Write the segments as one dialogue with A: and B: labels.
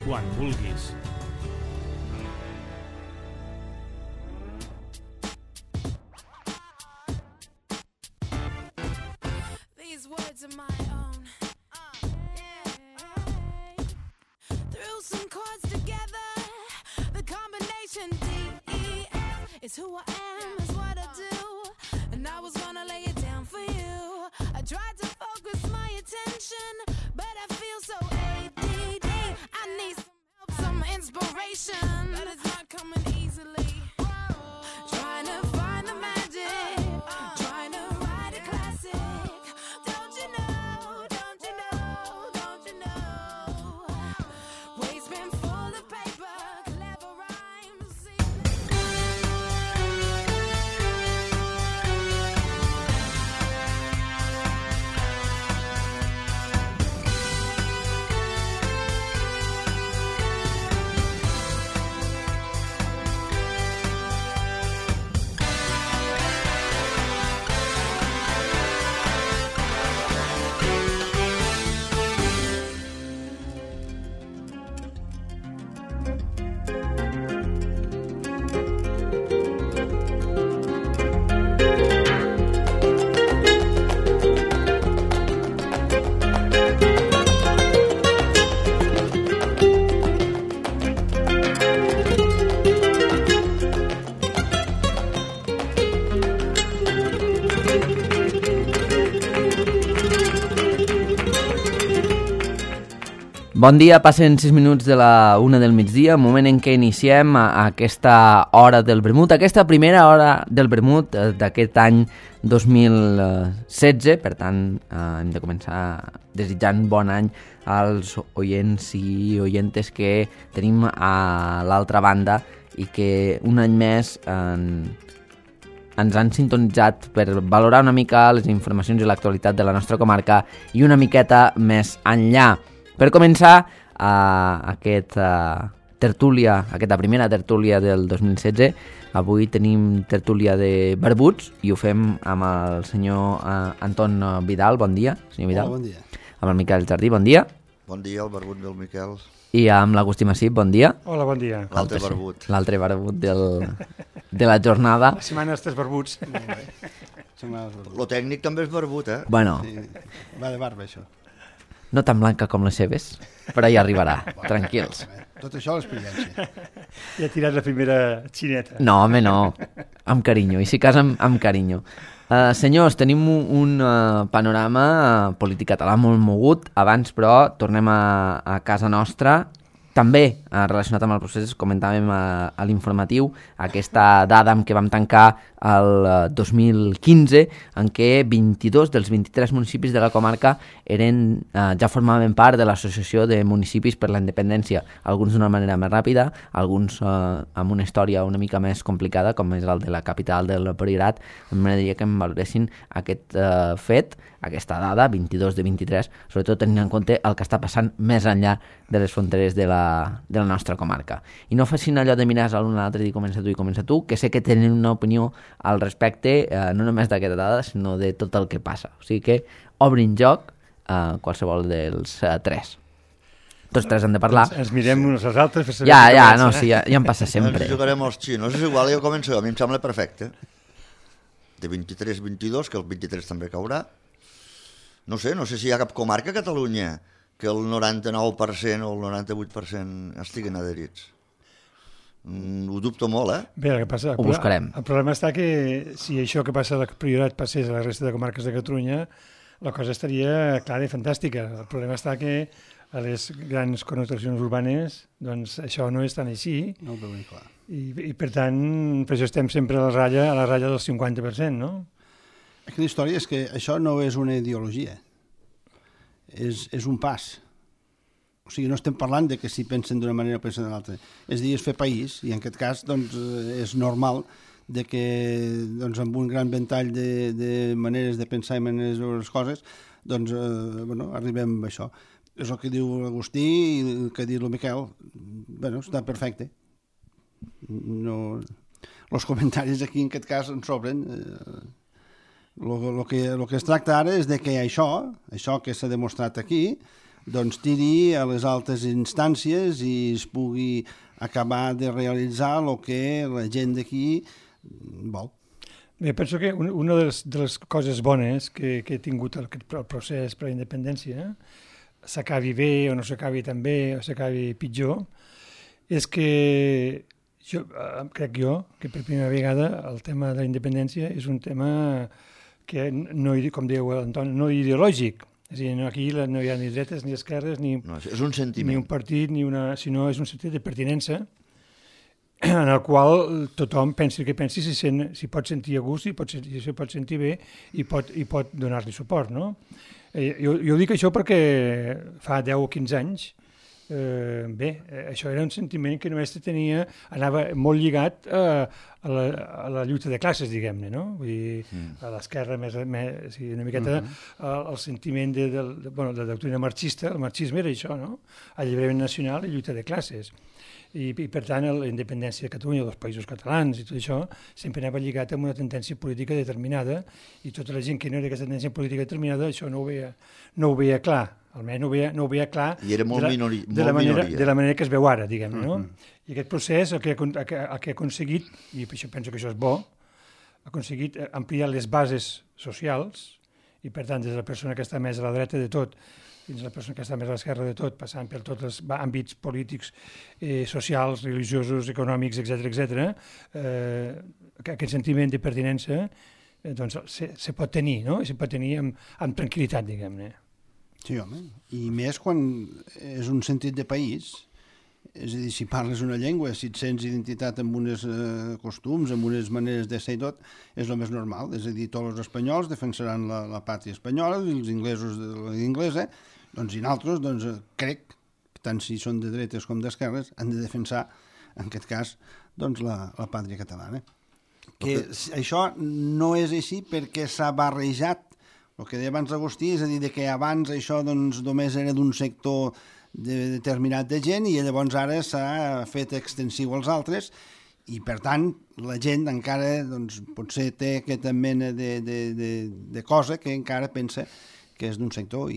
A: quan vulguis.
B: These words are my own. Threw some chords together. The combination D-E-F is who I am, is what I do. And I was gonna lay it down for you. I tried to focus my attention, but I feel so ADD. I need some help, some inspiration, but it's not coming easily. Trying to find the magic, trying to write a classic. Don't you know, don't you know, don't you know? Waves been full of paper, clever rhymes.
C: Bon dia, passen 6 minuts de la 1 del migdia, moment en què iniciem aquesta hora del vermut, aquesta primera hora del vermut d'aquest any 2016, per tant hem de començar desitjant bon any als oients i oientes que tenim a l'altra banda i que un any més ens han sintonitzat per valorar una mica les informacions i l'actualitat de la nostra comarca i una miqueta més enllà. Per començar, aquesta primera tertúlia del 2016, avui tenim tertúlia de barbuts i ho fem amb el senyor Anton Vidal. Bon dia, senyor Vidal.
D: Hola, bon dia.
C: Amb el Miquel Jardí, bon dia.
E: Bon dia, el barbut del Miquel.
C: I amb l'Agustí Massip, bon dia.
A: Hola, bon dia.
E: L'altre barbut.
C: L'altre barbut de la jornada.
A: La setmana dels tres barbuts.
E: Lo tècnic també és barbut, eh?
C: Bueno,
D: Sí. Va de barba, això.
C: no tan blanca com les seves, però ja arribarà, tranquils.
D: Tot això l'experiència.
A: Ja ha tirat la primera xineta.
C: No, home, no. Amb carinyo. I si cas, amb carinyo. Senyors, tenim un panorama polític català molt mogut. Abans, però, tornem a casa nostra. També relacionat amb el procés, comentàvem a l'informatiu aquesta dada amb què vam tancar el 2015, en què 22 dels 23 municipis de la comarca ja formaven part de l'Associació de Municipis per la Independència, alguns d'una manera més ràpida, alguns amb una història una mica més complicada, com és el de la capital del Priorat. M'agradaria que em valoressin aquest fet, aquesta dada, 22 de 23, sobretot tenint en compte el que està passant més enllà de les fronteres de la nostra comarca. I no facin allò de mirar l'un a l'altre i dir comença tu, que sé que tenen una opinió al respecte, no només d'aquesta dada, sinó de tot el que passa. O sigui que obrin joc qualsevol dels tres. Tots tres han de parlar.
A: Ens mirem uns als altres. Per saber
C: Ja em passa sempre.
E: Ens jugarem als xinos. És igual, jo començo. A mi em sembla perfecte. De 23-22, que el 23 també caurà. No sé si hi ha cap comarca a Catalunya que el 99% o el 98% estiguen adherits. Ho dubto molt, eh?
A: Bé, el que passa,
C: Ho buscarem.
A: El problema està que si això que passa a la Priorat passés a la resta de comarques de Catalunya, la cosa estaria clara i fantàstica. El problema està que a les grans connotacions urbanes doncs això no és tan així.
D: No ho veuen clar.
A: I per tant, per això estem sempre a la ratlla del 50%, no?
D: La història és que això no és una ideologia, és un pas. O sigui, no estem parlant de que si pensen d'una manera o pensen d'una altra. És a dir, és fer país, i en aquest cas doncs, és normal de que doncs, amb un gran ventall de maneres de pensar i maneres de veure les coses doncs, arribem a això. És el que diu l'Agustí i el que ha dit el Miquel. Bueno, està perfecte. No... Els comentaris aquí en aquest cas ens sobren. El que es tracta ara és de que això que s'ha demostrat aquí, doncs tiri a les altes instàncies i es pugui acabar de realitzar el que la gent d'aquí vol.
A: Bé, penso que una de les coses bones que ha tingut el procés per la independència, s'acabi bé o no s'acabi tan bé o s'acabi pitjor, és que crec jo que per primera vegada el tema de la independència és un tema que, no, com diu l'Antoni, no ideològic. És a dir, aquí no hi ha ni dretes ni esquerres, ni,
E: No, és un sentiment.
A: ni un partit, sinó és un sentit de pertinença en el qual tothom pensi el que pensi, si pot sentir a gust, si pot sentir bé i pot donar-li suport. No? Jo dic això perquè fa 10 o 15 anys això era un sentiment que només anava molt lligat a la lluita de classes, diguem-ne, no? Vull dir, a l'esquerra una miqueta el sentiment de la doctrina marxista, el marxisme era això, no? Alliberament nacional i lluita de classes. I per tant la independència de Catalunya, dels països catalans i tot això, sempre anava lligat amb una tendència política determinada i tota la gent que no era aquesta tendència política determinada això no ho veia clar, almenys no ho veia clar
E: I era molt
A: de la manera que es veu ara, diguem-ne, no? I aquest procés el que ha aconseguit, i per això penso que això és bo, ha aconseguit ampliar les bases socials i per tant des de la persona que està més a la dreta de tot fins a la persona que està més a l'esquerra de tot, passant per tots els àmbits polítics, socials, religiosos, econòmics, etc., aquest sentiment de pertinença doncs, se pot tenir, no? I se pot tenir amb tranquil·litat, diguem-ne.
D: Sí, home, i més quan és un sentit de país, és a dir, si parles una llengua, si et sents identitat amb uns costums, amb unes maneres de ser i tot, és el més normal. És a dir, tots els espanyols defensaran la pàtria espanyola i els inglesos de l'inglesa, doncs i nosaltres, doncs, crec, tant si són de dretes com d'esquerres, han de defensar, en aquest cas, doncs, la pàtria catalana. Que això no és així perquè s'ha barrejat, el que deia abans Agustí, és a dir, que abans això doncs, només era d'un sector determinat de gent i llavors ara s'ha fet extensiu als altres i, per tant, la gent encara doncs, potser té aquesta mena de cosa que encara pensa que és d'un sector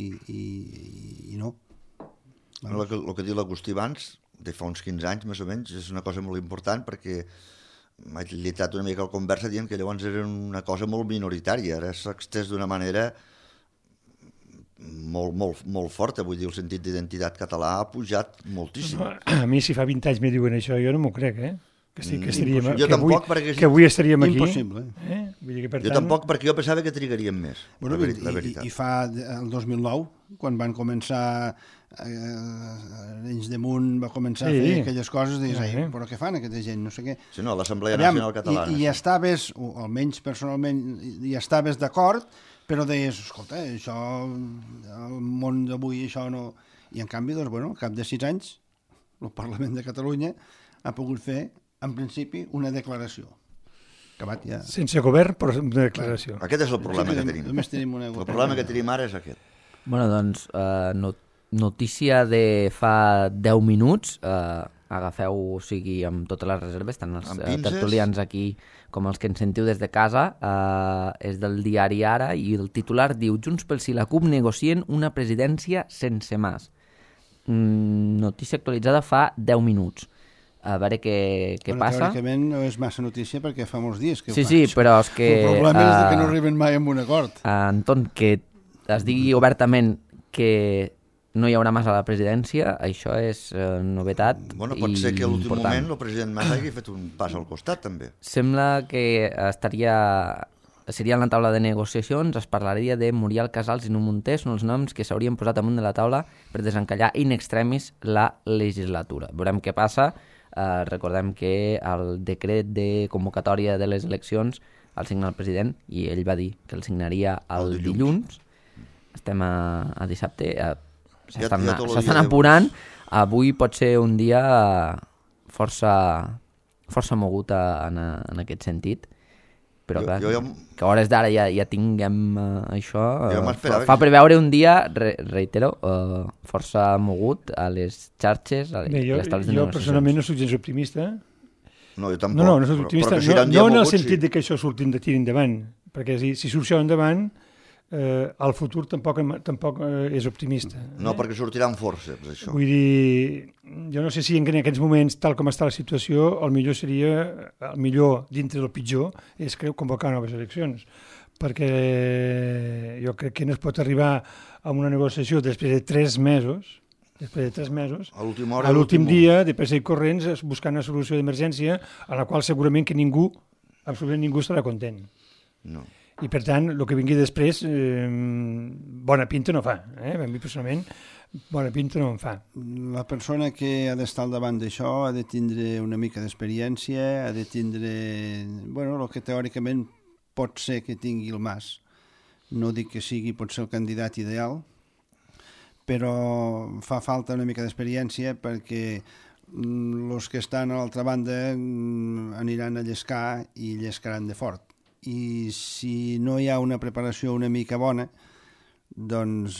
D: i no.
E: El que diu l'Agustí abans, de fa uns 15 anys més o menys, és una cosa molt important perquè m'ha llitat una mica la conversa dient que llavors era una cosa molt minoritària, ara s'ha extès d'una manera molt forta, vull dir, el sentit d'identitat català ha pujat moltíssim.
A: A mi si fa 20 anys me diuen això, jo no m'ho crec,
E: que
A: avui estaríem aquí.
D: Impossible.
A: Vull dir que, per
E: Jo
A: tant...
E: tampoc, perquè jo pensava que trigaríem més,
D: bueno,
E: la veritat.
D: I fa el 2009, quan van començar Arenys de Munt va començar a fer aquelles coses, deies, però què fan aquesta gent, no sé què.
E: Sí, no, l'Assemblea Nacional Catalana.
D: I estaves, o almenys personalment, hi estaves d'acord, però deies, escolta, això, el món d'avui, això no... I en canvi, doncs, bueno, al cap de 6 anys, el Parlament de Catalunya ha pogut fer, en principi, una declaració. Acabat ja...
A: Sense govern, però una declaració.
E: Aquest és el problema que tenim.
D: Només tenim una...
E: El problema que tenim ara és aquest.
C: Bueno, doncs, notícia de fa 10 minuts, agafeu, o sigui, amb totes les reserves, tant els tertulians aquí com els que ens sentiu des de casa, és del diari Ara, i el titular diu: Junts pel Sí i la CUP negocien una presidència sense Mas. Notícia actualitzada fa 10 minuts. A veure què passa.
D: Teòricament no és massa notícia perquè fa molts dies que ho
C: fa. Sí, però és que...
D: El problema és que no arriben mai a un acord.
C: Anton, que es digui obertament que no hi haurà Mas a la presidència, això és novetat i important.
E: Bueno, pot ser que a l'últim moment el president Mas hagi fet un pas al costat, també.
C: Sembla que seria en la taula de negociacions, es parlaria de Muriel Casals i Nuno Munté, són els noms que s'haurien posat damunt de la taula per desencallar in extremis la legislatura. Veurem què passa. Recordem que el decret de convocatòria de les eleccions el signa el president i ell va dir que el signaria el dilluns. Estem a dissabte, s'estan apurant. Avui pot ser un dia força mogut en aquest sentit, però clar, que a hores d'ara ja tinguem això, fa preveure un dia, reitero, força mogut a les xarxes, a les taules de negociacions.
A: Jo personalment no soc gens optimista.
E: No, jo tampoc.
A: No soc optimista, no en el sentit que això tirin endavant, perquè si surt això endavant, el futur tampoc és optimista.
E: No, perquè sortiran forces, això.
A: Vull dir, jo no sé si en aquests moments, tal com està la situació, el millor dintre del pitjor és convocar noves eleccions, perquè jo crec que no es pot arribar a una negociació després de 3 mesos, a l'últim dia, de pressa i corrents, buscant una solució d'emergència a la qual segurament que absolutament ningú estarà content.
E: No.
A: I, per tant, el que vingui després, bona pinta no fa. A mi, personalment, bona pinta no en fa.
D: La persona que ha d'estar al davant d'això ha de tindre una mica d'experiència, ha de tindre, el que teòricament pot ser que tingui el Mas. No dic que sigui, pot ser el candidat ideal, però fa falta una mica d'experiència perquè els que estan a l'altra banda aniran a llescar i llescaran de fort. I si no hi ha una preparació una mica bona, doncs,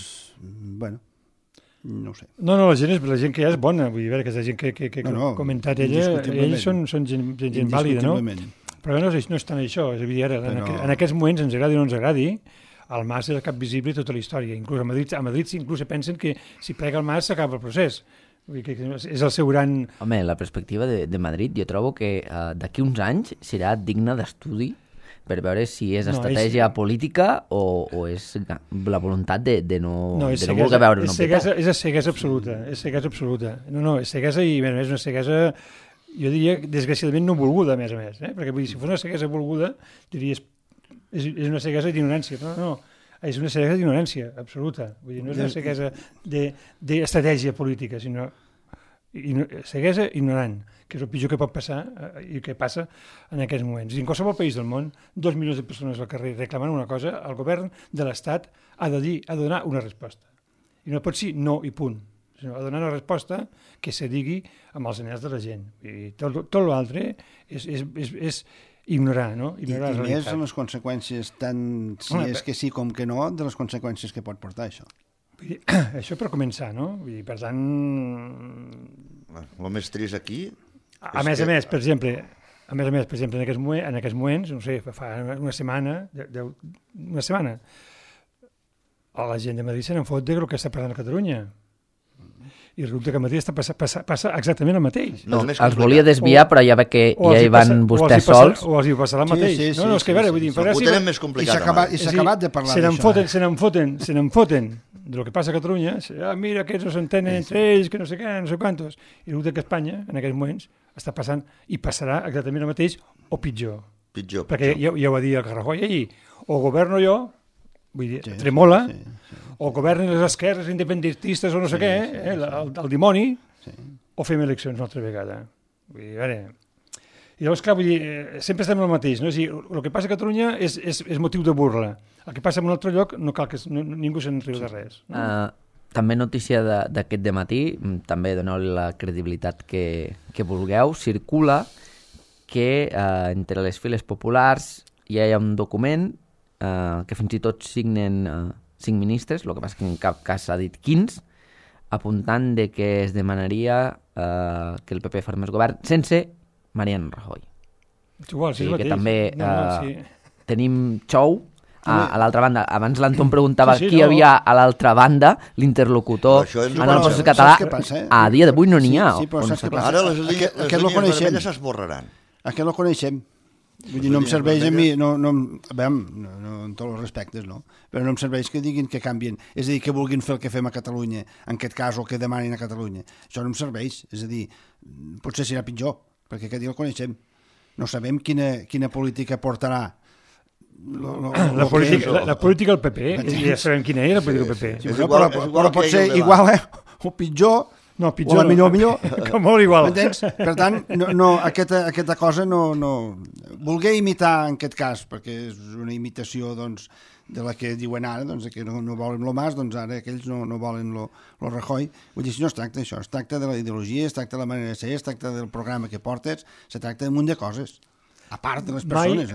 D: no ho sé.
A: No, la gent que hi ha és bona, vull dir, que és la gent que ha comentat ella, ells són gent vàlida, no? Però no és tant això, és evident, en aquests moments, ens agradi o no ens agradi, el Mas és el cap visible de tota la història. Inclús a Madrid inclús pensen que si plega el Mas s'acaba el procés. Vull dir que és el seu gran...
C: Home, la perspectiva de Madrid, jo trobo que d'aquí uns anys serà digna d'estudi per veure si és estratègia política o és la voluntat de no voler veure no petar.
A: És ceguesa absoluta, és ceguesa absoluta. No, és ceguesa i a més una ceguesa, jo diria, desgraciadament no volguda, a més, perquè vull dir, si fos una ceguesa volguda, diries, és una ceguesa d'ignorància, no, és una ceguesa d'ignorància absoluta, vull dir, no és una ceguesa d'estratègia política, sinó ceguesa ignorant, que és el pitjor que pot passar i que passa en aquests moments. I en qualsevol país del món, 2 milions de persones al carrer reclamant una cosa, el govern de l'Estat ha de donar una resposta. I no pot ser no i punt, sinó ha de donar una resposta que se digui amb els anhels de la gent. I tot l'altre és ignorar, no? Ignorar la realitat.
D: I més en les conseqüències, tant si és que sí com que no, de les conseqüències que pot portar això.
A: Això per començar, no? I per tant...
E: El més trist aquí...
A: A més, per exemple, en aquests moments, no sé, fa una setmana, la gent de Madrid se n'en fot del que està passant a Catalunya. I resulta que a Madrid passa exactament el mateix.
C: No, els volia desviar, però ja veig que ja hi van vostès sols.
A: O els hi passarà el mateix.
D: Sí,
A: no, és que a veure, vull dir...
E: Ho tenen més complicat.
D: I s'ha acabat de parlar d'això.
A: Se n'en foten del que passa a Catalunya. Mira, aquests no s'entenen entre ells, que no sé què, no sé quantos. I resulta que Espanya, en aquests moments, està passant i passarà exactament el mateix o pitjor. Perquè ja ho va dir el Rajoy ahir. O governo jo, vull dir, tremola, o governen les esquerres independentistes o no sé què, el dimoni, o fem eleccions una altra vegada. Vull dir, a veure... I llavors, clar, vull dir, sempre estem en el mateix, no? És a dir, el que passa a Catalunya és motiu de burla. El que passa en un altre lloc no cal que ningú se'n riu de res. No?
C: També notícia d'aquest dematí, també doneu-li la credibilitat que vulgueu, circula que entre les files populars hi ha un document que fins i tot signen 5 ministres, el que passa que en cap cas s'ha dit quins, apuntant de que es demanaria que el PP formés govern sense Mariano Rajoy.
A: Igual, sí,
C: que també tenim xou. A l'altra banda, abans l'Anton preguntava qui hi havia a l'altra banda, l'interlocutor en el procés català. A dia d'avui no n'hi ha.
E: Ara les línies vermelles s'esborraran.
D: Aquest lo coneixem. Vull dir, no em serveix a mi, en tots els respectes, no? Però no em serveix que diguin que canvien. És a dir, que vulguin fer el que fem a Catalunya, en aquest cas, o que demanin a Catalunya. Això no em serveix. És a dir, potser serà pitjor, perquè aquest dia el coneixem. No sabem quina política portarà.
A: La política del PP, ja sabem quina era la política del PP.
D: Sí, però pot ser igual o pitjor, o la millor.
A: Que molt igual.
D: M'entens? Per tant, aquesta cosa no... Volguer imitar, en aquest cas, perquè és una imitació de la que diuen ara, que no volen lo Mas, ara aquells no volen lo Rajoy. Vull dir, si no es tracta d'això, es tracta de la ideologia, es tracta de la manera de ser, es tracta del programa que portes, se tracta d'un munt de coses, a part de les persones.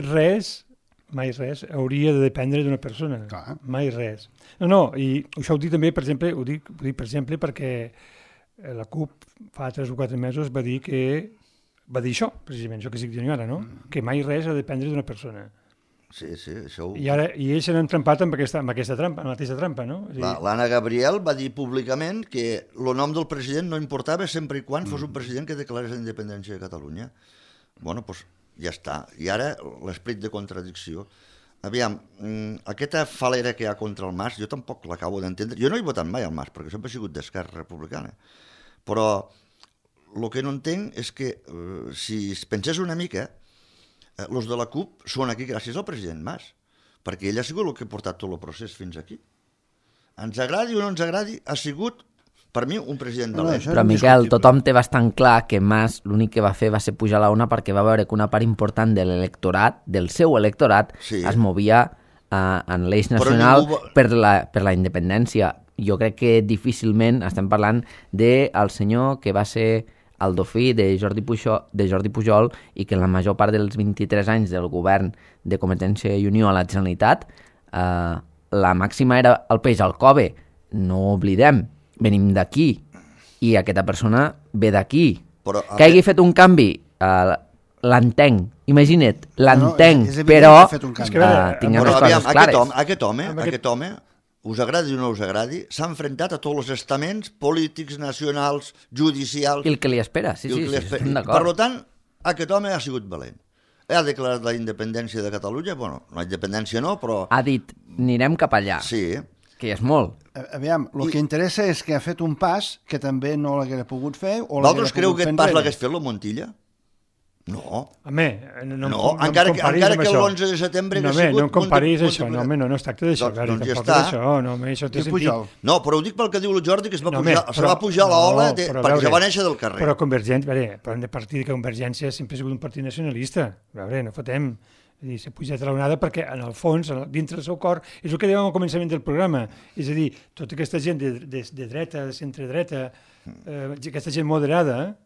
A: Mai res hauria de dependre d'una persona.
D: Clar.
A: Mai res. No, i això ho dic també, per exemple, perquè la CUP fa 3 o 4 mesos va dir això, precisament, això que estic dient ara, no? Que mai res ha de dependre d'una persona.
E: Sí, això ho...
A: I ells s'han entrampat amb aquesta trampa, amb la mateixa trampa, no? És a dir,
E: L'Anna Gabriel va dir públicament que el nom del president no importava sempre i quan fos un president que declarés la independència de Catalunya. Bueno, doncs ja està. I ara l'esperit de contradicció. Aviam, aquesta falera que hi ha contra el Mas, jo tampoc l'acabo d'entendre. Jo no he votat mai al Mas, perquè sempre he sigut d'Esquerra Republicana. Però el que no entenc és que, si es pensés una mica, els de la CUP són aquí gràcies al president Mas, perquè ell ha sigut el que ha portat tot el procés fins aquí. Ens agradi o no ens agradi, ha sigut, per mi, un president valent.
C: Però, Miquel, tothom té bastant clar que Mas l'únic que va fer va ser pujar a la una perquè va veure que una part important de l'electorat, del seu electorat,
E: Sí.
C: es movia en l'eix nacional per la independència. Jo crec que difícilment estem parlant del senyor que va ser el dofí de Jordi Pujol i que en la major part dels 23 anys del govern de Convergència i Unió a la Generalitat la màxima era el peix al cove. No oblidem, venim d'aquí i aquesta persona ve d'aquí. Que hagi fet un canvi, l'entenc, imagina't, l'entenc, però tinguem les coses clares.
E: Aquest home, us agradi o no us agradi, s'ha enfrontat a tots els estaments polítics, nacionals, judicials...
C: I el que li espera, sí, estem d'acord.
E: Per tant, aquest home ha sigut valent. Ha declarat la independència de Catalunya, bueno, la independència no, però...
C: Ha dit, anirem cap allà,
E: sí.
C: Que és molt.
D: Aviam, el que interessa és que ha fet un pas que també no l'haguera pogut fer...
E: Vosaltres creu que aquest pas l'hagués fet la Montilla? No.
A: Home,
E: encara que l'11 de setembre hagués sigut...
A: No em comparis això, no es tracta d'això, tampoc d'això, això té sentit.
E: No, però ho dic pel que diu el Jordi, que se va pujar a l'ola perquè se va néixer del carrer.
A: Però Convergència, hem de partir que Convergència sempre ha sigut un partit nacionalista. A veure, no fotem... S'ha pujat a l'onada perquè, en el fons, dintre del seu cor, és el que dèiem al començament del programa. És a dir, tota aquesta gent de dreta, de centre-dreta, aquesta gent moderada,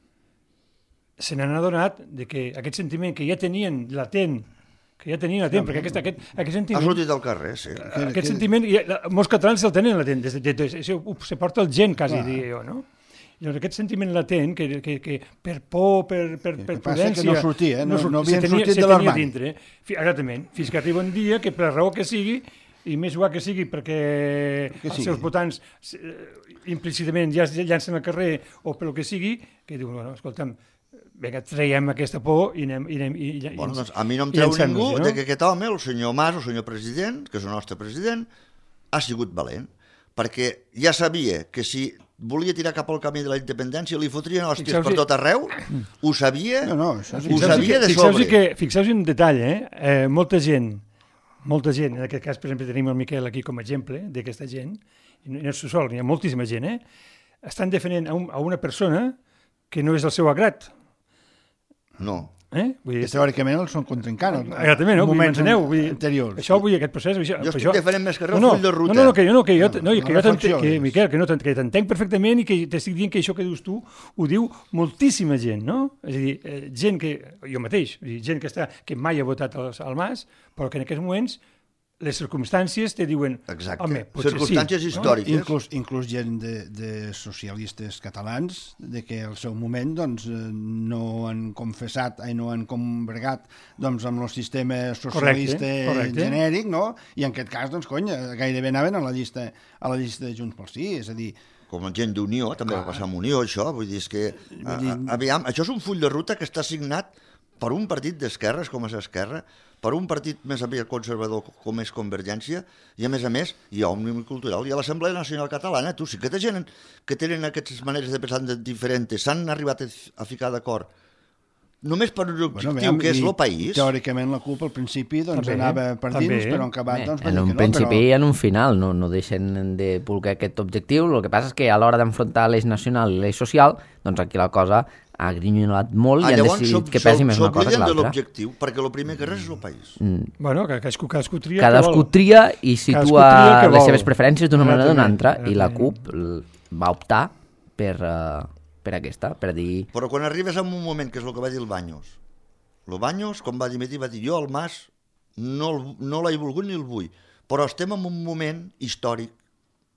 A: se n'han adonat que aquest sentiment que ja tenien latent, perquè aquest sentiment...
E: Ha sortit al carrer, sí.
A: Aquest sentiment, molts catalans se'l tenen latent, se porta el gent, quasi, diria jo, no? Llavors, aquest sentiment latent, que per por, per prudència...
D: Que no sortia, no havien sortit de l'armari.
A: Exactament, fins que arriba un dia que per la raó que sigui, i més igual que sigui perquè els seus votants implícitament ja es llancen al carrer o pel que sigui, que diuen, bueno, escolta'm, vinga, traiem aquesta por i anem...
E: Bueno, doncs a mi no em treu ningú que aquest home, el senyor Mas, el senyor president, que és el nostre president, ha sigut valent, perquè ja sabia que si volia tirar cap al camí de la independència, li fotrien hòsties per tot arreu, ho sabia, ho sabia de sobre.
A: Fixeu-vos un detall, molta gent, en aquest cas, per exemple, tenim el Miquel aquí com a exemple d'aquesta gent, i no és sol, n'hi ha moltíssima gent, estan defendent a una persona que no és el seu agrat.
E: No.
D: Que teòricament els són contrincant
A: en moments
D: anteriors.
A: Això, vull dir, aquest procés...
E: Jo estic diferent més que res full de ruta.
A: Que t'entenc perfectament i que t'estic dient que això que dius tu ho diu moltíssima gent, no? És a dir, gent que... Jo mateix, gent que mai ha votat al Mas, però que en aquests moments les circumstàncies te diuen...
E: Exacte,
A: home,
E: circumstàncies històriques.
D: Inclús gent de socialistes catalans, de que al seu moment no han confessat, no han combregat amb el sistema socialista genèric, no? I en aquest cas, gairebé anaven a la llista de Junts pel Sí, és a dir...
E: Com gent d'Unió, també va passar amb Unió, això, vull dir, és que... Aviam, això és un full de ruta que està signat per un partit d'esquerres com és Esquerra, per un partit més aviat conservador com és Convergència, i a més hi ha Òmnium Cultural, hi ha l'Assemblea Nacional Catalana, tu, si aquesta gent que tenen aquestes maneres de pensar diferents s'han arribat a ficar d'acord només per un objectiu que és el país.
D: Teòricament la CUP al principi anava per dins, però en acabat...
C: En un principi i en un final no deixen de voler aquest objectiu, el que passa és que a l'hora d'enfrontar l'eix nacional i l'eix social, doncs aquí la cosa ha grinyolat molt i han decidit que pesi més una cosa que l'altra.
E: S'obliden de l'objectiu, perquè el primer que res és el país.
A: Bueno, cadascú tria
C: cadascú tria i situa les seves preferències d'una manera o d'una altra, i la CUP va optar per aquesta, per dir...
E: Però quan arribes a un moment, que és el que va dir el Baños, quan va dimitir, va dir, jo el Mas no l'he volgut ni el vull, però estem en un moment històric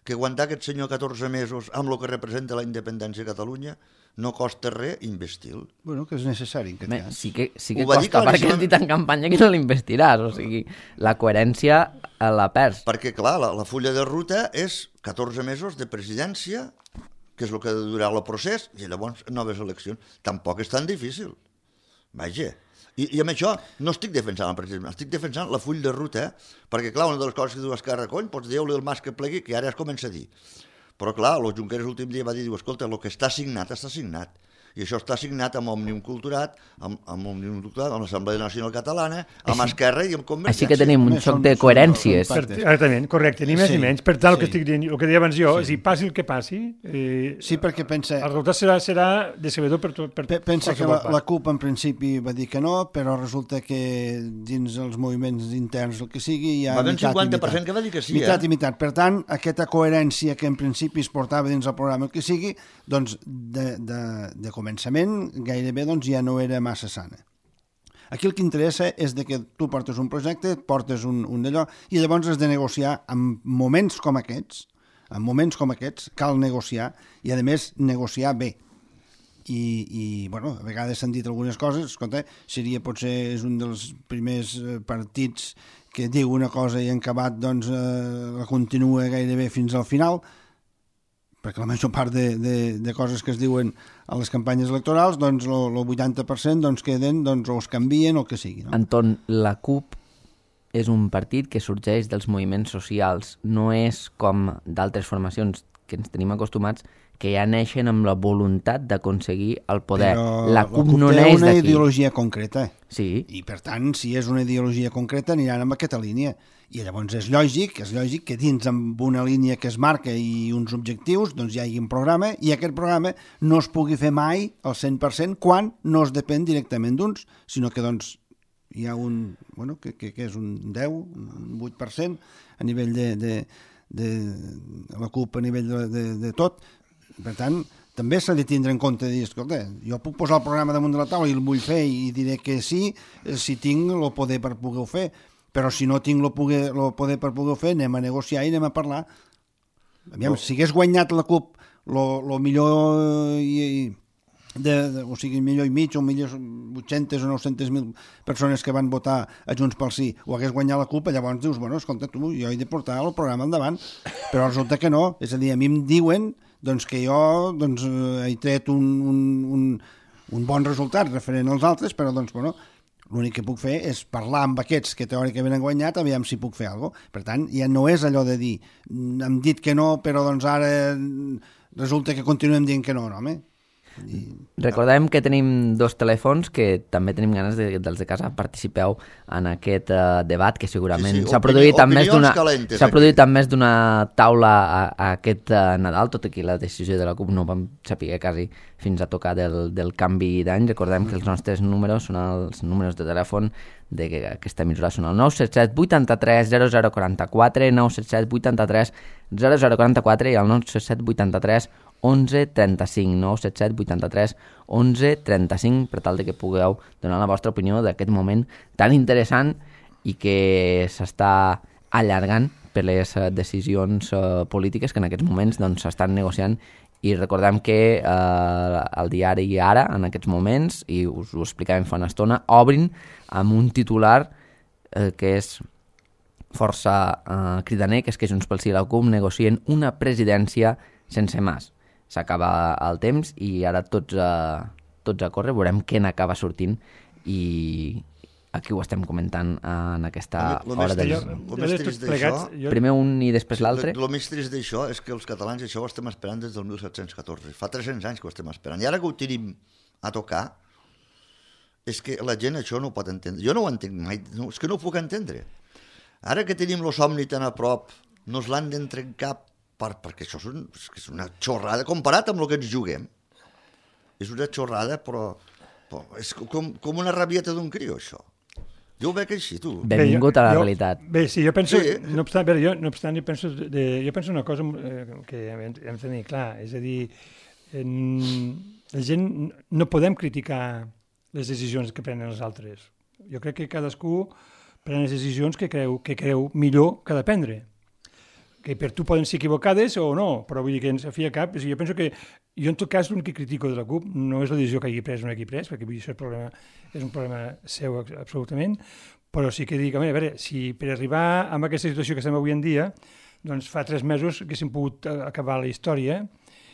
E: que aguantar aquest senyor 14 mesos amb el que representa la independència de Catalunya no costa res investir-lo.
D: Bueno, que és necessari en aquest cas.
C: Sí que
E: Ho va dir
C: costa, perquè
E: claríssim.
C: has dit en campanya que no l'investiràs, o sigui, la coherència la perds.
E: Perquè, clar, la fulla de ruta és 14 mesos de presidència, que és el que ha de durar el procés, i llavors noves eleccions. Tampoc és tan difícil. Vaja. I amb això no estic defensant el president, estic defensant la full de ruta, perquè, clar, una de les coses que diu Esquerra, cony, pots dir-li el Mas que plegui, que ara es comença a dir. Però, clar, el Junqueras l'últim dia va dir, escolta, el que està signat, està signat. I això està signat amb Òmnium Culturat, amb l'Assemblea Nacional Catalana, amb Esquerra i amb Convergència.
C: Així que tenim un xoc de coherències.
A: Exactament, correcte, ni més
D: Sí,
A: ni menys. Per tant, el que
D: sí.
A: estic dient, el que deia abans jo, és dir, passi el que passi,
D: Sí, perquè pensa...
A: el resultat serà decebedor per
D: Pensa que
A: qualsevol
D: la
A: part.
D: CUP en principi va dir que no, però resulta que dins els moviments interns, el que sigui, hi ha
E: Va haver un
D: mitat i
E: 50%
D: mitat.
E: que va dir que sí,
D: Mitat i mitat. Per tant, aquesta coherència que en principi es portava dins el programa, el que sigui, doncs, de començament, gairebé doncs, ja no era massa sana. Aquí el que interessa és de que tu portes un projecte, portes un d'allò, i llavors has de negociar en moments com aquests, cal negociar, i a més negociar bé. I bueno, a vegades s'han dit algunes coses, escolta, seria potser és un dels primers partits que diu una cosa i en acabat doncs la continua gairebé fins al final, perquè la major part de coses que es diuen a les campanyes electorals, doncs el 80% doncs, queden, doncs, o es canvien o el que sigui. No?
C: Anton, la CUP és un partit que sorgeix dels moviments socials, no és com d'altres formacions que ens tenim acostumats, que ja neixen amb la voluntat d'aconseguir el poder.
D: Però
C: La CUP no
D: té
C: neix
D: una
C: d'aquí.
D: ideologia concreta.
C: Sí,
D: I, per tant, si és una ideologia concreta, aniran amb aquesta línia. I llavors és lògic que dins amb una línia que es marca i uns objectius, doncs hi hagi un programa, i aquest programa no es pugui fer mai al 100% quan no es depèn directament d'uns, sinó que doncs hi ha un, bueno, que és un 10, un 8% a nivell de la CUP, a nivell de tot. Per tant, també s'ha de tindre en compte de dir, escolta, jo puc posar el programa damunt de la taula i el vull fer i diré que sí, si tinc el poder per poder-ho fer, però si no tinc el poder per poder-ho fer, anem a negociar i anem a parlar. Aviam, si hagués guanyat la CUP lo millor o sigui, millor i mig o millor 800 o 900.000 persones que van votar a Junts pel Sí o hagués guanyat la CUP, llavors dius, bueno, escolta, tu, jo he de portar el programa endavant, però resulta que no, és a dir, a mi em diuen doncs, que jo doncs, he tret un bon resultat referent als altres, però doncs, bueno, l'únic que puc fer és parlar amb aquests que teòricament han guanyat, aviam si puc fer alguna cosa. Per tant, ja no és allò de dir hem dit que no, però doncs ara resulta que continuem dient que no, no, home.
C: Recordem que tenim dos telèfons que també tenim ganes dels de casa participeu en aquest debat que segurament
E: Sí, sí.
C: s'ha produït amb més d'una taula a aquest Nadal, tot aquí la decisió de la CUP no vam saber quasi fins a tocar del canvi d'any. Recordem que els nostres números són els números de telèfon d'aquesta emissora, són el 977 83 0044, 977 83 0044 i el 977 83 11 35, 977 83 11 35, per tal de que pugueu donar la vostra opinió d'aquest moment tan interessant i que s'està allargant per les decisions polítiques que en aquests moments doncs, s'estan negociant. I recordem que el diari Ara, en aquests moments, i us ho explicàvem fa una estona, obrin amb un titular que és força cridaner, que és que Junts pel Sí i la CUP negocien una presidència sense Mas. S'acaba el temps i ara tots a córrer, veurem què n'acaba sortint i aquí ho estem comentant en aquesta hora del... Primer un i després l'altre.
E: El més trist d'això és que els catalans això ho estem esperant des del 1714. Fa 300 anys que ho estem esperant. I ara que ho tenim a tocar, és que la gent això no ho pot entendre. Jo no ho entenc mai, és que no ho puc entendre. Ara que tenim el somni tan a prop, no es l'han d'entrencar perquè això és una xorrada comparat amb el que ens juguem. És una xorrada, però és com una rabieta d'un crió, això. Jo ho veig així, tu.
C: Benvingut a la realitat.
A: Bé, sí, jo penso,
E: Sí.
A: no obstant, jo penso una cosa que hem de tenir clar, és a dir, la gent no podem criticar les decisions que prenen els altres. Jo crec que cadascú pren les decisions que creu millor que ha de prendre. que per tu poden ser equivocades o no, però vull dir que ens fi a cap, jo penso que jo en tot cas l'únic que critico de la CUP no és la decisió que hagi pres o no hagi pres, perquè vull dir, això és un problema seu absolutament, però sí que dic, a veure, si per arribar a aquesta situació que estem avui en dia, doncs fa 3 mesos haguéssim pogut acabar la història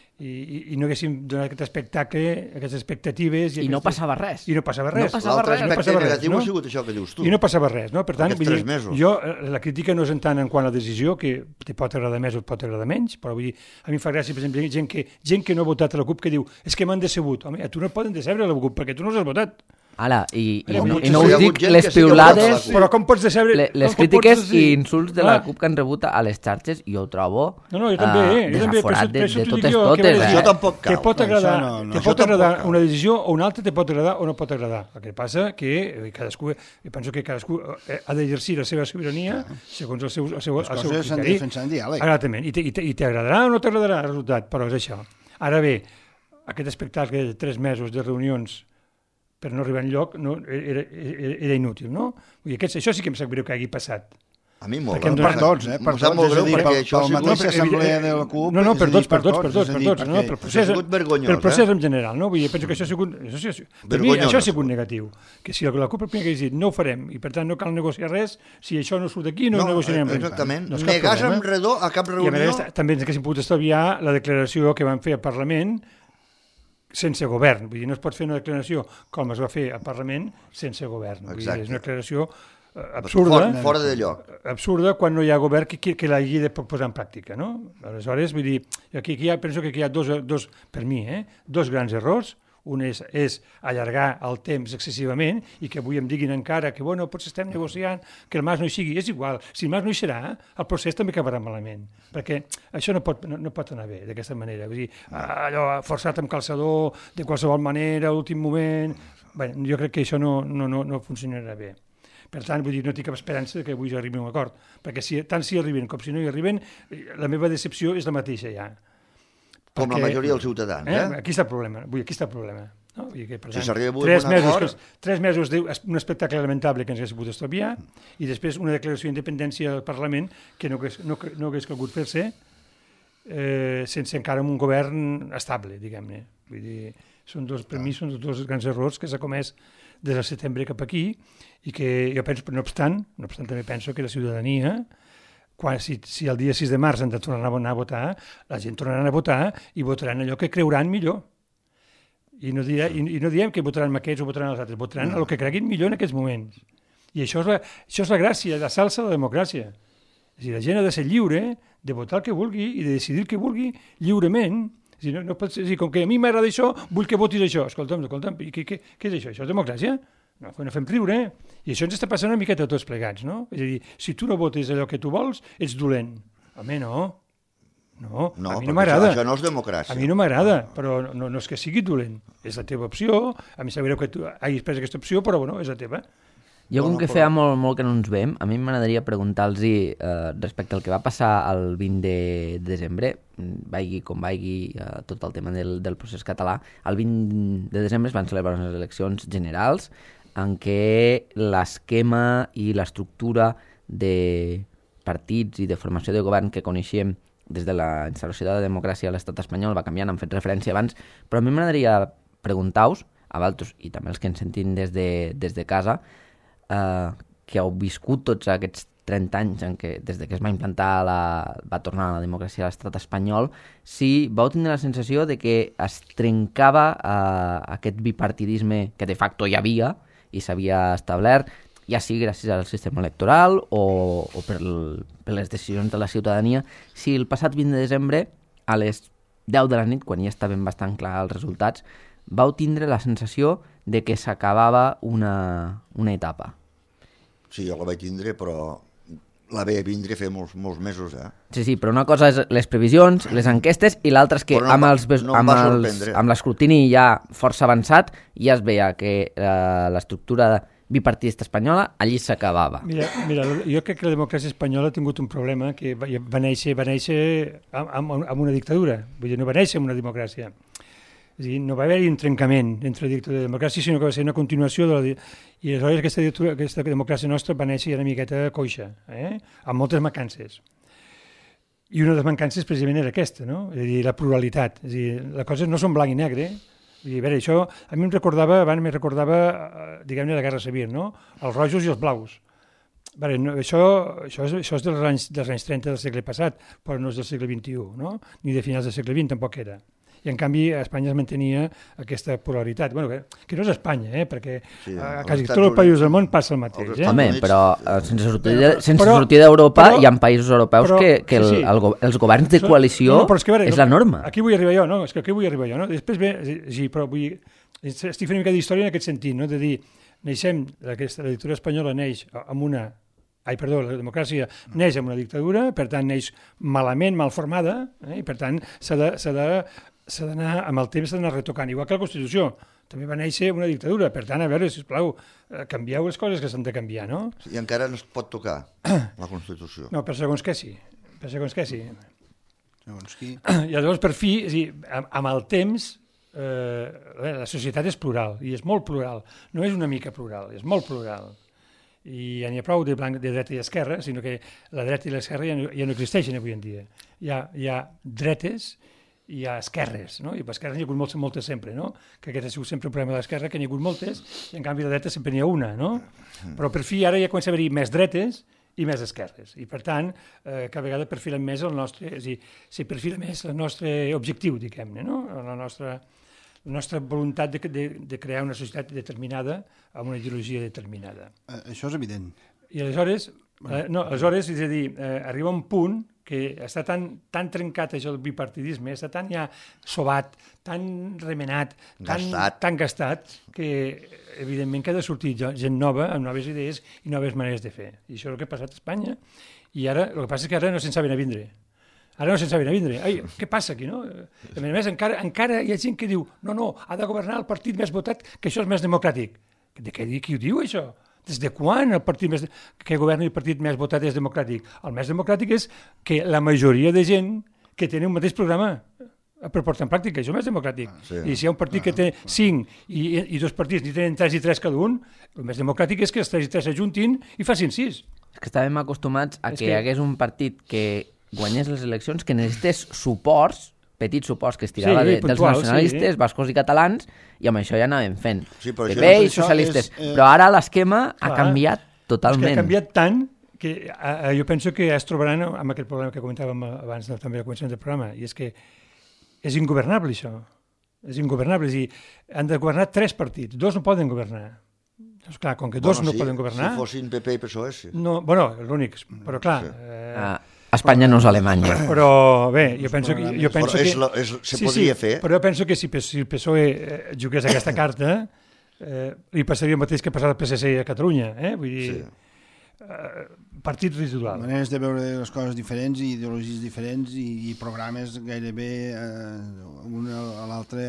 A: i no haguéssim donat aquest espectacle, aquestes expectatives...
C: I no passava res.
A: I no passava res.
E: L'altre aspecte negatiu ha sigut això que dius tu.
A: I no passava res, no? Per tant,
E: aquests 3 mesos.
A: Jo la crítica no és en tant en quant a la decisió, que te pot agradar més o et pot agradar menys, però vull dir, a mi em fa gràcia, per exemple, gent que no ha votat a la CUP que diu és que m'han decebut. Home, a tu no et poden decebre a la CUP perquè tu no els has votat.
C: Ara, i no
E: hi ha
C: us
E: hagut
C: dic
E: gent
C: les
E: que sí que ha
C: piulades,
E: votat a la CUP.
A: Però com pots decebre...
C: les crítiques i insults de la CUP que han rebut a les xarxes, jo ho trobo
A: No, jo també,
C: desaforat de totes totes.
E: Això tampoc cal.
A: Te pot agradar,
D: no,
A: te
E: això
A: pot agradar
E: tampoc cal.
A: una decisió o una altra te pot agradar o no pot agradar. El que passa que cadascú, jo penso que cadascú ha d'exercir la seva sobirania segons el seu
D: Les
A: criteri.
D: coses s'han de defensar en diàleg.
A: Exactament, i t'agradarà o no t'agradarà el resultat, però és això. Ara bé, aquest espectacle de 3 mesos de reunions per no arribar enlloc era inútil, no? Vull dir, això sí que em sap greu que hagi passat.
E: A mi molt.
A: Perquè
D: Per tots, per
E: Em sap
D: tots,
E: molt
D: és a
E: greu
D: dir,
E: perquè
D: per
E: això ha
D: la
E: sigut...
D: mateixa assemblea de la CUP...
A: No, per
D: és a dir,
A: tots,
D: és a dir,
A: no,
D: perquè-
A: pel procés,
E: ha sigut vergonyós,
A: pel procés en general, no? Vull dir, penso que això ha sigut... Per mi
E: Vergonyós.
A: això ha sigut negatiu, que si la CUP primer hagués dit no ho farem i per tant no cal negociar res, si això no surt d'aquí no negociarem res.
E: Exactament.
A: No és cap
E: Negàs
A: problema.
E: amb redó a cap
A: I a
E: reunió...
A: més, també ens haguéssim pogut estalviar la declaració que van fer al Parlament sense govern. Vull dir, no es pot fer una declaració com es va fer al Parlament sense govern. Vull dir,
E: Exacte.
A: és una declaració absurda,
E: Fora de lloc.
A: absurda quan no hi ha govern que l'hagi de posar en pràctica, no? Aleshores, vull dir, aquí penso que aquí hi ha dos per mi, dos grans errors. Un és allargar el temps excessivament i que avui em diguin encara que, bueno, potser estem negociant, que el Mas no hi sigui. És igual, si el Mas no hi serà, el procés també acabarà malament, perquè això no pot anar bé d'aquesta manera. Vull dir, allò forçat amb calçador, de qualsevol manera, a l'últim moment... Bé, jo crec que això no funcionarà bé. Per tant, vull dir, no tinc cap esperança que avui ja arribi a un acord, perquè tant si arriben com si no hi arriben, la meva decepció és la mateixa ja.
E: Com la majoria dels ciutadans,
A: Aquí està el problema. Aquí està el problema. No? I que, per tant,
E: Si s'arriba avui a un acord...
A: 3 mesos d'un espectacle lamentable que ens hagués pogut estalviar i després una declaració d'independència del Parlament que no hagués calgut fer-se sense encara un govern estable, diguem-ne. Vull dir, per mi són dos grans errors que s'ha comès des del setembre cap aquí i que jo penso, no obstant també penso que la ciutadania, si el dia 6 de març han de tornar a votar, la gent tornaran a votar i votaran allò que creuran millor. I no diem que votaran aquests o votaran els altres, votaran el que creguin millor en aquests moments. I això és la gràcia, la salsa de la democràcia. És a dir, la gent ha de ser lliure de votar el que vulgui i de decidir el que vulgui lliurement. És a dir, no pot ser, com que a mi m'agrada això, vull que votis això. Escolta'm, què és això? Això és democràcia? No fem riure. I això ens està passant una miqueta a tots plegats, no? És a dir, si tu no votes allò que tu vols, ets dolent. Home, no. No, a mi no m'agrada.
E: Això no és democràcia.
A: A mi no m'agrada, però no és que sigui dolent. És la teva opció. A mi sap greu que tu hagis pres aquesta opció, però bueno, és la teva.
C: Jo, com que feia molt que no ens veiem, a mi m'agradaria preguntar-los respecte al que va passar el 20 de desembre, vaigui com vaigui tot el tema del procés català. El 20 de desembre es van celebrar unes eleccions generals en què l'esquema i l'estructura de partits i de formació de govern que coneixíem des de la instal·lació de la democràcia a l'estat espanyol va canviant, han fet referència abans, però a mi m'agradaria preguntar-vos, a vosaltres i també els que ens sentim des de casa, que heu viscut tots aquests 30 anys en què, des que es va implantar va tornar la democràcia a l'estat espanyol, si vau tindre la sensació de que es trencava aquest bipartidisme que de facto hi havia i s'havia establert, ja sigui gràcies al sistema electoral o per les decisions de la ciutadania, si el passat 20 de desembre, a les 10 de la nit, quan ja estaven bastant clars els resultats, vau tindre la sensació de que s'acabava una etapa.
E: Sí, jo la vaig tindre, però la veia vindre fer molts mesos,
C: Sí, però una cosa és les previsions, les enquestes, i l'altra és que amb l'escrutini ja força avançat ja es veia que l'estructura bipartidista espanyola allí s'acabava.
A: Mira, jo crec que la democràcia espanyola ha tingut un problema que va néixer amb una dictadura, vull dir, no va néixer amb una democràcia. És a dir, no va haver-hi un trencament entre la dictadura i la democràcia, sinó que va ser una continuació i aleshores aquesta democràcia nostra va néixer una miqueta coixa, amb moltes mancances. I una de les mancances precisament era aquesta, no? És a dir, la pluralitat. És a dir, la cosa no són blanc i negre. Vull dir, a veure, això a mi abans me recordava, diguem-ne, la Guerra Civil, no? Els rojos i els blaus. A veure, no, això és dels anys 30 del segle passat, però no és del segle XXI, no? Ni de finals del segle XX tampoc era. I en canvi a Espanya es mantenia aquesta polaritat. Bueno, que no és Espanya, perquè a quasi tots els països del món passa el mateix.
C: Home, però sense sortir d'Europa hi ha països europeus que els governs de coalició és la norma.
A: Aquí vull arribar jo, no? És que aquí vull arribar jo, no? Després ve, sí, però estic fent una mica d'història en aquest sentit, no? De dir, la dictadura espanyola neix amb una... la democràcia neix amb una dictadura, per tant neix malament, mal formada, i per tant s'ha d'anar, amb el temps s'ha d'anar retocant, igual que la Constitució. També va néixer una dictadura, per tant, a veure, sisplau, canvieu les coses que s'han de canviar, no?
E: I encara no es pot tocar la Constitució.
A: No, per segons què sí.
D: Segons qui.
A: I llavors, per fi, és a dir, amb el temps, la societat és plural, i és molt plural. No és una mica plural, és molt plural. I ja n'hi ha prou de dreta i esquerra, sinó que la dreta i l'esquerra ja no existeixen avui en dia. Hi ha dretes i hi ha esquerres, no? I per esquerres n'hi ha hagut moltes sempre, no? Que aquest ha sigut sempre un problema de l'esquerra, que n'hi ha hagut moltes, i en canvi de dreta sempre n'hi ha una, no? Però per fi ara ja comença a haver-hi més dretes i més esquerres. I per tant, cada vegada perfilem més el nostre, és a dir, se perfila més el nostre objectiu, diguem-ne, no? La nostra voluntat de crear una societat determinada amb una ideologia determinada.
D: Això és evident.
A: I aleshores, és a dir, arriba un punt que està tan trencat això del bipartidisme, està tan ja sobat, tan remenat, tan gastat, que evidentment que ha de sortir gent nova amb noves idees i noves maneres de fer. I això és el que ha passat a Espanya. I ara, el que passa és que ara no se'n saben a vindre. Ara no se'n saben a vindre. Ai, què passa aquí, no? A més, encara hi ha gent que diu no, ha de governar el partit més votat, que això és més democràtic. De qui ho diu, això? Des de quan el partit que governa el partit més votat és democràtic? El més democràtic és que la majoria de gent que té un mateix programa per portar en pràctica, això és més democràtic. Sí. I si hi ha un partit que té 5 i 2 partits ni tenen 3 i 3 cada un, el més democràtic és que els 3 i 3 s'ajuntin i facin 6.
C: És que estàvem acostumats a que hi hagués un partit que guanyés les eleccions, que necessités suports, petits suports que es tirava dels nacionalistes, bascos i catalans, i amb això ja anàvem fent.
E: Sí,
C: PP i socialistes. Però ara l'esquema ha canviat totalment.
A: És que ha canviat tant que jo penso que es trobaran amb aquest problema que comentàvem abans també al començament del programa, i és que és ingovernable això. És ingovernable. És a dir, han de governar 3 partits, 2 no poden governar. Doncs clar, com que 2 no poden governar...
E: Si fossin PP i PSOE, sí.
A: No, bueno, l'únic, però clar...
C: Espanya no és Alemanya.
A: Però bé, jo penso que...
E: Se podria fer.
A: Però jo penso que si el PSOE jugués aquesta carta, li passaria el mateix que passava al PSC a Catalunya. Vull dir, partit residual.
D: Maneres de veure les coses diferents i ideologies diferents i programes gairebé una a l'altra,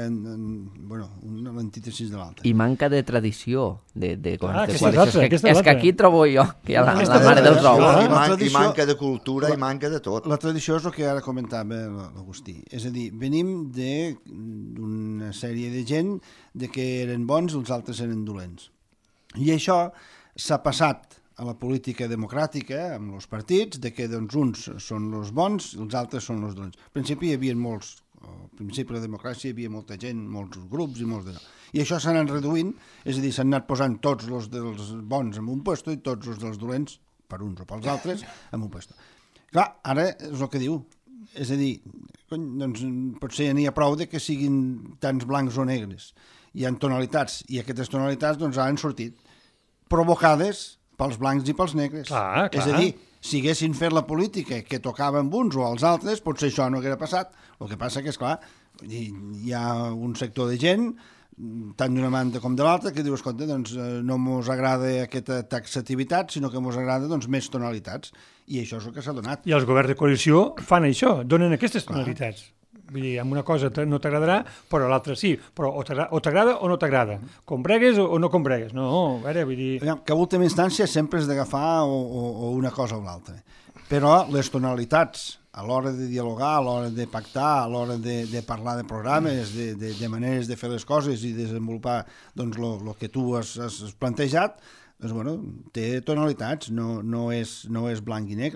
D: l'antítesis de l'altra.
C: I manca de tradició de
A: coalició.
C: És que aquí trobo jo, que hi ha la mare dels ous.
E: I manca de cultura i manca de tot.
D: La tradició és el que ara comentava l'Agustí. És a dir, venim d'una sèrie de gent de que eren bons i els altres eren dolents. I això s'ha passat a la política democràtica, amb els partits, de que doncs, uns són els bons i els altres són els dolents. Al principi hi havia al principi de la democràcia hi havia molta gent, molts grups i molts d'allò. I això s'ha anat reduint, és a dir, s'han anat posant tots els dels bons en un lloc i tots els dels dolents, per uns o pels altres, en un lloc. Clar, ara és el que diu. És a dir, doncs, potser ja n'hi ha prou de que siguin tants blancs o negres. Hi ha tonalitats, i aquestes tonalitats doncs, han sortit provocades pels blancs i pels negres.
A: Clar.
D: És a dir, si haguessin fet la política que tocava amb uns o als altres, potser això no haguera passat. El que passa que, esclar, hi ha un sector de gent, tant d'una banda com de l'altra, que diu, escolta, doncs no mos agrada aquesta taxativitat, sinó que mos agrada doncs, més tonalitats. I això és el que s'ha donat.
A: I els governs de coalició fan això, donen aquestes tonalitats. Vull dir, amb una cosa no t'agradarà, però l'altra sí. Però o t'agrada o no t'agrada. Combregues o no combregues. No, a veure, vull dir...
D: Que a última instància sempre has d'agafar o una cosa o l'altra. Però les tonalitats, a l'hora de dialogar, a l'hora de pactar, a l'hora de parlar de programes, de maneres de fer les coses i desenvolupar doncs, el que tu has plantejat, doncs, bueno, té tonalitats, no és blanc i negre.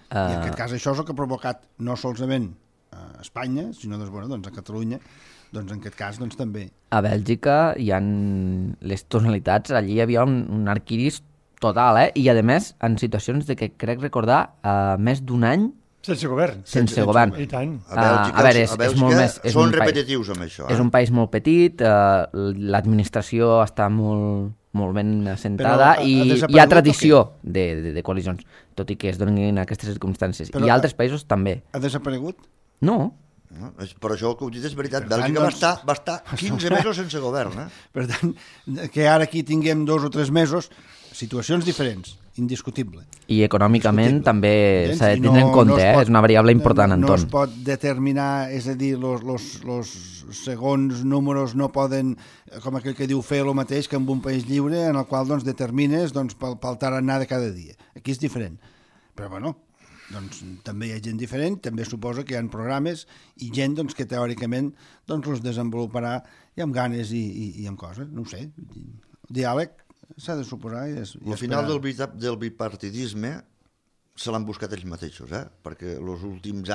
D: I en aquest cas això és el que ha provocat no solament a Espanya, sinó doncs, a Catalunya, doncs en aquest cas doncs, també.
C: A Bèlgica hi ha les tonalitats, allí hi havia un arquiris total, i a més en situacions de que crec recordar més d'un any
A: Sense govern.
C: Sense govern.
A: I tant.
E: A
C: Bèlgica
E: és
C: molt més,
E: són repetitius amb això.
C: És un país molt petit, l'administració està molt ben assentada i hi ha tradició de coalicions, tot i que es donin aquestes circumstàncies. I altres països també.
D: Ha desaparegut?
C: No.
E: Per això que ho dit és veritat. Bèlgica va estar 15 mesos sense govern.
D: Per tant, que ara aquí tinguem 2 o 3 mesos, situacions diferents, indiscutible.
C: I econòmicament també s'ha de tindre en compte, és una variable important, Anton.
D: No es pot determinar, és a dir, los segons números no poden, com aquell que diu, fer el mateix que en un país lliure en el qual doncs, determines doncs, pel tarannà de cada dia. Aquí és diferent. Però bueno, doncs, també hi ha gent diferent, també suposa que hi ha programes i gent doncs, que teòricament doncs, els desenvoluparà i amb ganes i amb coses, no ho sé. Diàleg s'ha de suposar i
E: el final del bipartidisme se l'han buscat ells mateixos, perquè els últims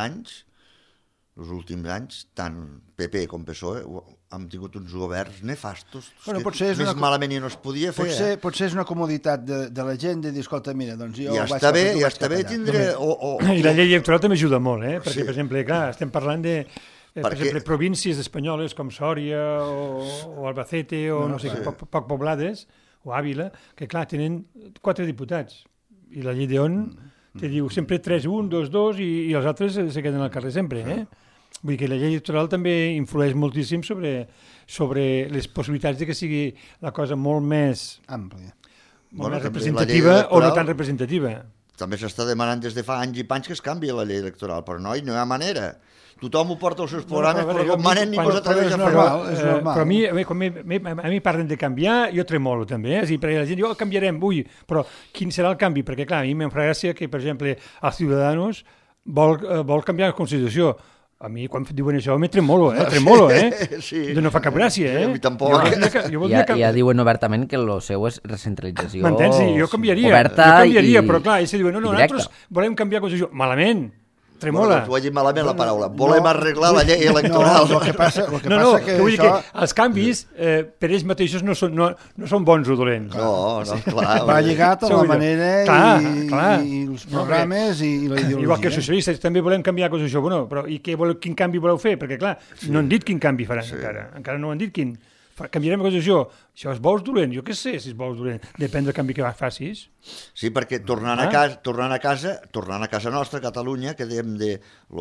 E: anys, tant PP com PSOE han tingut uns governs nefastos, més malament i no es podia fer.
D: Potser és una comoditat de la gent de dir, escolta, mira, doncs jo...
E: Ja està bé tindre...
A: I la llei electoral també ajuda molt, perquè, per exemple, clar, estem parlant de... Per exemple, províncies espanyoles com Sòria o Albacete o no sé, poc poblades, o Àvila, que clar, tenen 4 diputats. I la llei d'ON te diu sempre 3-1, 2-2 i els altres se queden al carrer sempre. Vull dir que la llei electoral també influeix moltíssim sobre les possibilitats de que sigui la cosa molt més àmplia, molt més representativa o no tan representativa.
E: També s'està demanant des de fa anys i panys que es canvi la llei electoral, però no hi ha manera. Tothom ho porta als seus programes, però com manen ningú s'atreveix a fer-ho.
A: Però a mi parlen de canviar, jo tremolo també. És a dir, perquè la gent diu, canviarem, però quin serà el canvi? Perquè, clar, a mi em fa gràcia que, per exemple, els Ciudadanos vol canviar la Constitució. A mi, quan diuen això, me tremolo,
E: Sí.
A: No fa cap gràcia,
E: A mi tampoc.
C: Ja diuen obertament que el seu és recentralització.
A: M'entens? Sí, jo canviaria, però clar, ells diuen, no, nosaltres volem canviar la Constitució. Malament. Tremola.
E: T'ho he dit malament la paraula. Volem arreglar la llei electoral.
D: No, el que passa que
A: vull dir que els canvis per ells mateixos no són bons o dolents.
E: No, clar.
D: Va lligat a la manera i els programes i la ideologia.
A: Igual que els socialistes també volem canviar la Constitució. Bueno, però i quin canvi voleu fer? Perquè clar, no han dit quin canvi faran encara. Encara no han dit quin. Canviarem la Constitució. Això és bo o dolent? Jo què sé si és bo o dolent. Depèn del canvi que facis.
E: Sí, perquè tornant a casa nostra, Catalunya, que dèiem de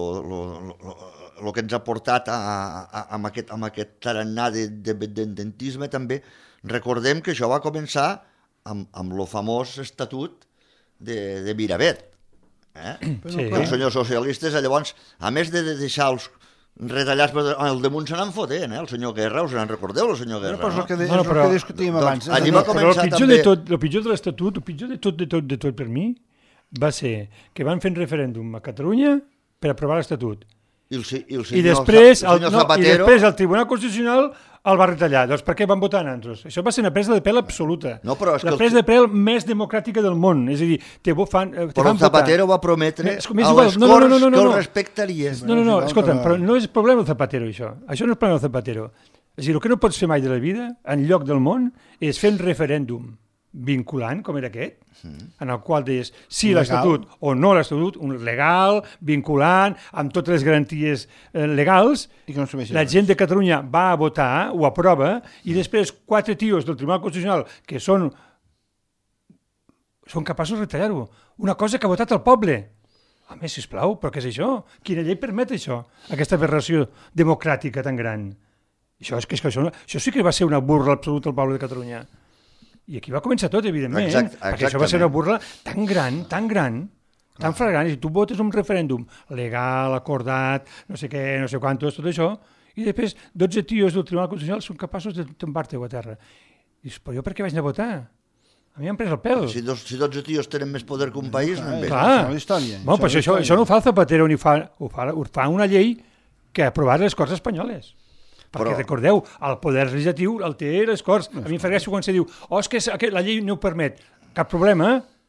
E: lo que ens ha portat amb aquest tarannà d'independentisme, també recordem que això va començar amb lo famós estatut de Miravet. Els senyors socialistes, llavors, a més de deixar-los retallats, però al damunt se n'han fotent, el senyor Guerra, us en recordeu, el senyor Guerra?
D: Però és el que discutíem abans.
E: Allí va començar
A: també... El pitjor de l'Estatut, el pitjor de tot per mi, va ser que van fer un referèndum a Catalunya per aprovar l'Estatut. I després el Tribunal Constitucional el va retallar. Doncs per què van votar nosaltres? Això va ser una presa de pèl absoluta. La presa de pèl més democràtica del món. És a dir,
E: però el Zapatero va prometre a les Corts que el respectaries.
A: No, escolta'm, però no és problema del Zapatero, això. Això no és problema del Zapatero. És a dir, el que no pots fer mai de la vida, en lloc del món, és fer un referèndum vinculant, com era aquest, en el qual deies sí l'Estatut o no l'Estatut, un legal, vinculant, amb totes les garanties legals. La gent de Catalunya va a votar, ho aprova, i després 4 tios del Tribunal Constitucional que són capaços de retallar-ho. Una cosa que ha votat el poble. Home, sisplau, però què és això? Quina llei permet això? Aquesta aberració democràtica tan gran. Això sí que va ser una burla absoluta al poble de Catalunya. I aquí va començar tot, evidentment, perquè això va ser una burla tan gran, tan flagrant. Si tu votes un referèndum legal, acordat, no sé què, no sé quantos, tot això, i després 12 tios del Tribunal Constitucional són capaços de tombar-te-ho a terra. I dius, però jo per què vaig anar a votar? A mi m'han pres el pèl.
E: Si 12 tios tenen més poder que un país, no en veig.
A: Clar, però això no ho fa el Zapatero, ho fa una llei que ha aprovat les Corts espanyoles. Perquè recordeu, el poder legislatiu el té les Corts. A mi em fa gràcia quan se diu és que la llei no ho permet. Cap problema,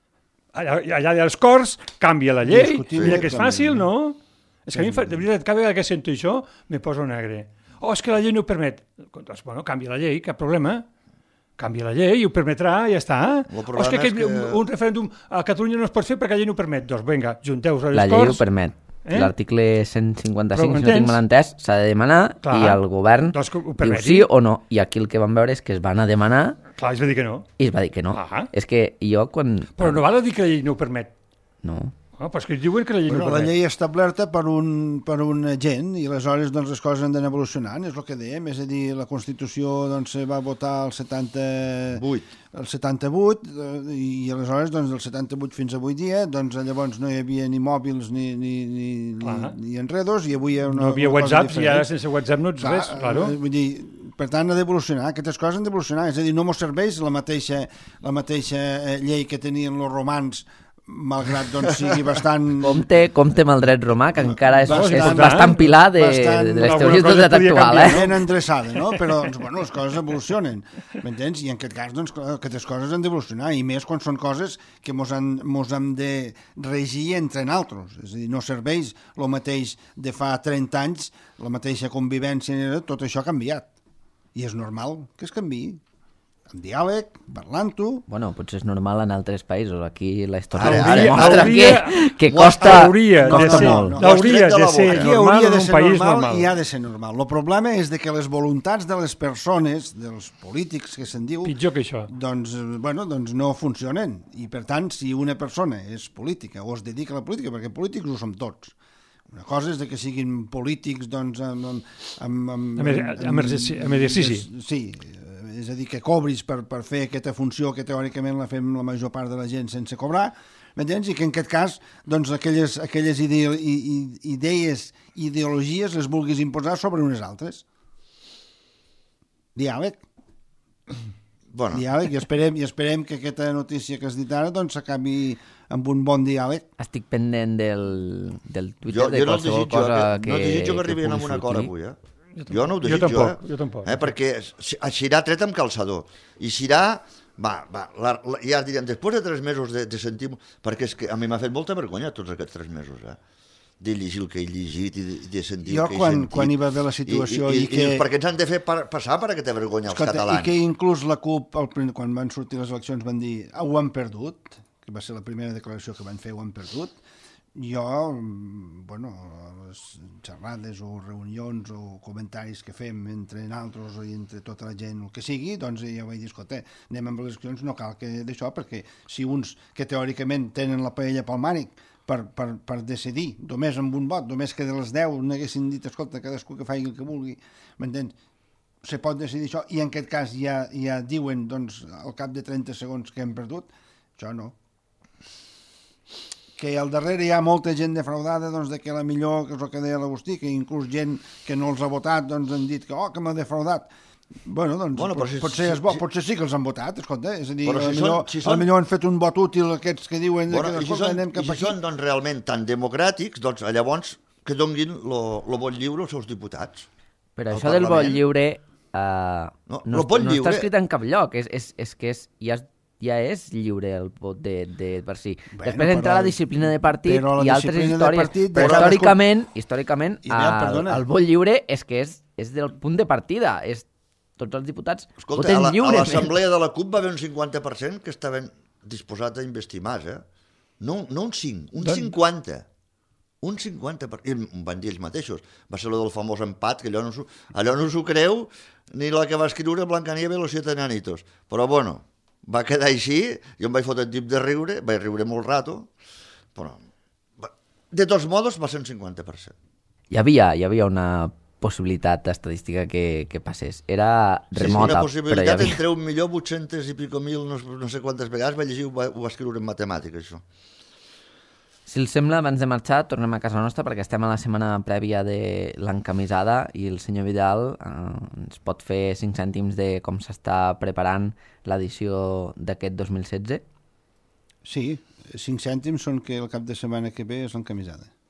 A: allà hi ha les Corts, canvia la llei,
D: Discutible,
A: mira que és fàcil,
D: també.
A: no? És que a mi, de veritat, cada vegada que sento això, me poso negre. Oh, és que la llei no ho permet. Doncs, bueno, canvia la llei, cap problema. Canvia la llei i ho permetrà i ja està.
E: El
A: O és que un referèndum a Catalunya no es pot fer perquè la llei no ho permet. Doncs vinga, junteu-vos a les
C: La llei ho
A: Corts.
C: permet. L'article 155,
A: Però
C: si no tinc mal entès, s'ha de demanar
A: Clar.
C: i el govern
A: Doncs que ho
C: diu
A: permeti.
C: sí o no. I aquí el que vam veure és que es van a demanar
A: Clar, es va dir que no.
C: i es va dir que no. És que jo quan...
A: Però no val a dir que la llei no ho permet.
C: No.
A: Però és que diuen que la llei no ho
D: La
A: permet.
D: llei establerta per un agent i aleshores doncs, les coses han d'anar evolucionant, és el que dèiem, és a dir, la Constitució doncs, se va votar el 78 i aleshores doncs, del 78 fins avui dia doncs, llavors no hi havia ni mòbils ni enredos i avui hi ha
A: No havia WhatsApp i ara sense WhatsApp no ets res, claro.
D: Vull dir, per tant, ha d'evolucionar, aquestes coses han d'evolucionar, és a dir, no mos serveix la mateixa llei que tenien els romans, malgrat doncs, sigui bastant...
C: Compte amb el dret romà, que encara és
D: Bastant-
C: bastant pilar de les teories del dret actual,
D: Ben endreçada, no? Però doncs, bueno, les coses evolucionen, m'entens? I en aquest cas, doncs, aquestes coses han d'evolucionar, i més quan són coses que mos hem de regir entre nosaltres. És a dir, no serveix el mateix de fa 30 anys, la mateixa convivència, tot això ha canviat. I és normal que es canviï. Amb diàleg, parlant-ho...
C: Bueno, potser és normal en altres països. Aquí la història
A: Hauria-
C: demostra
A: hauria-
C: que costa
A: hauria de
C: molt.
A: ser-
D: No.
A: Hauria de ser
D: Aquí
A: normal
D: hauria
A: en
D: de
A: un
D: ser
A: país
D: normal
A: normal.
D: i ha de ser normal. El problema és de que les voluntats de les persones, dels polítics que se'n diu,
A: Pitjor que això.
D: doncs no funcionen. I per tant, si una persona és política o es dedica a la política, perquè polítics ho som tots, una cosa és de que siguin polítics doncs,
A: Amb exercici.
D: Sí, és a dir, que cobris per fer aquesta funció que teòricament la fem la major part de la gent sense cobrar, m'entens? I que en aquest cas doncs, aquelles idees, ideologies les vulguis imposar sobre unes altres. Diàleg.
E: Bueno,
D: Diàleg, i esperem que aquesta notícia que has dit ara doncs s'acabi amb un bon diàleg.
C: Estic pendent del Twitter de
E: jo no
C: qualsevol
E: desitjo
C: cosa
E: que, no desitjo que arribin a un acord avui, Jo no ho desitjo,
A: jo tampoc.
E: Perquè serà tret amb calçador. I serà... ja diríem, després de 3 mesos de sentir... Perquè és que a mi m'ha fet molta vergonya tots aquests 3 mesos, de llegir el que he llegit i de sentir el que he sentit.
D: Quan hi va haver la situació
E: I perquè ens han de fer passar per aquesta vergonya els catalans.
D: I que inclús la CUP, quan van sortir les eleccions, van dir ho han perdut, que va ser la primera declaració que van fer, ho han perdut. Jo, bueno, les xerrades o reunions o comentaris que fem entre nosaltres i entre tota la gent, el que sigui, doncs ja vaig dir, escolta, anem amb les eleccions, no cal que d'això, perquè si uns que teòricament tenen la paella pel mànic per decidir, només amb un vot, només que de les 10 n'haguessin dit, escolta, cadascú que faci el que vulgui, m'entens? Se pot decidir això, i en aquest cas ja diuen, doncs, al cap de 30 segons que hem perdut, això no. Que al darrere hi ha molta gent defraudada, doncs, de que la millor, que és el que deia l'Agustí, que inclús gent que no els ha votat, doncs, han dit que m'ha defraudat. Bueno, doncs, potser és bo, potser sí que els han votat, escolta, és a dir, potser han fet un vot útil aquests que diuen que anem cap aquí.
E: I si són doncs, realment tan democràtics, doncs llavors que donguin el vot lliure als seus diputats.
C: Però això del vot lliure no està escrit en cap lloc, és que ja és lliure el vot de per si. Després entra la disciplina de partit i altres històries. Però històricament el vot lliure és que és del punt de partida. Tots els diputats voten lliurement.
E: A l'assemblea de la CUP va haver un 50% que estaven disposats a investir Mas, No un 5, un 50%. Un 50%. I van dir ells mateixos. Va ser el del famós empat, que allò no s'ho creu ni la que va escriure Blancanieves i los 7 enanitos. Però bueno, va quedar així, jo em vaig fotre el tip de riure, vaig riure molt rato, però de tots modos va ser un 50%.
C: Hi havia una possibilitat estadística que passés. Era remota,
E: una possibilitat entre 1.800.000 i pico mil, no sé quantes vegades vaig llegir, ho va escriure en matemàtiques, això.
C: Si els sembla, abans de marxar, tornem a casa nostra perquè estem a la setmana prèvia de l'encamisada i el senyor Vidal ens pot fer 5 cèntims de com s'està preparant l'edició d'aquest 2016?
D: Sí, 5 cèntims són que el cap de setmana que ve és l'encamisada.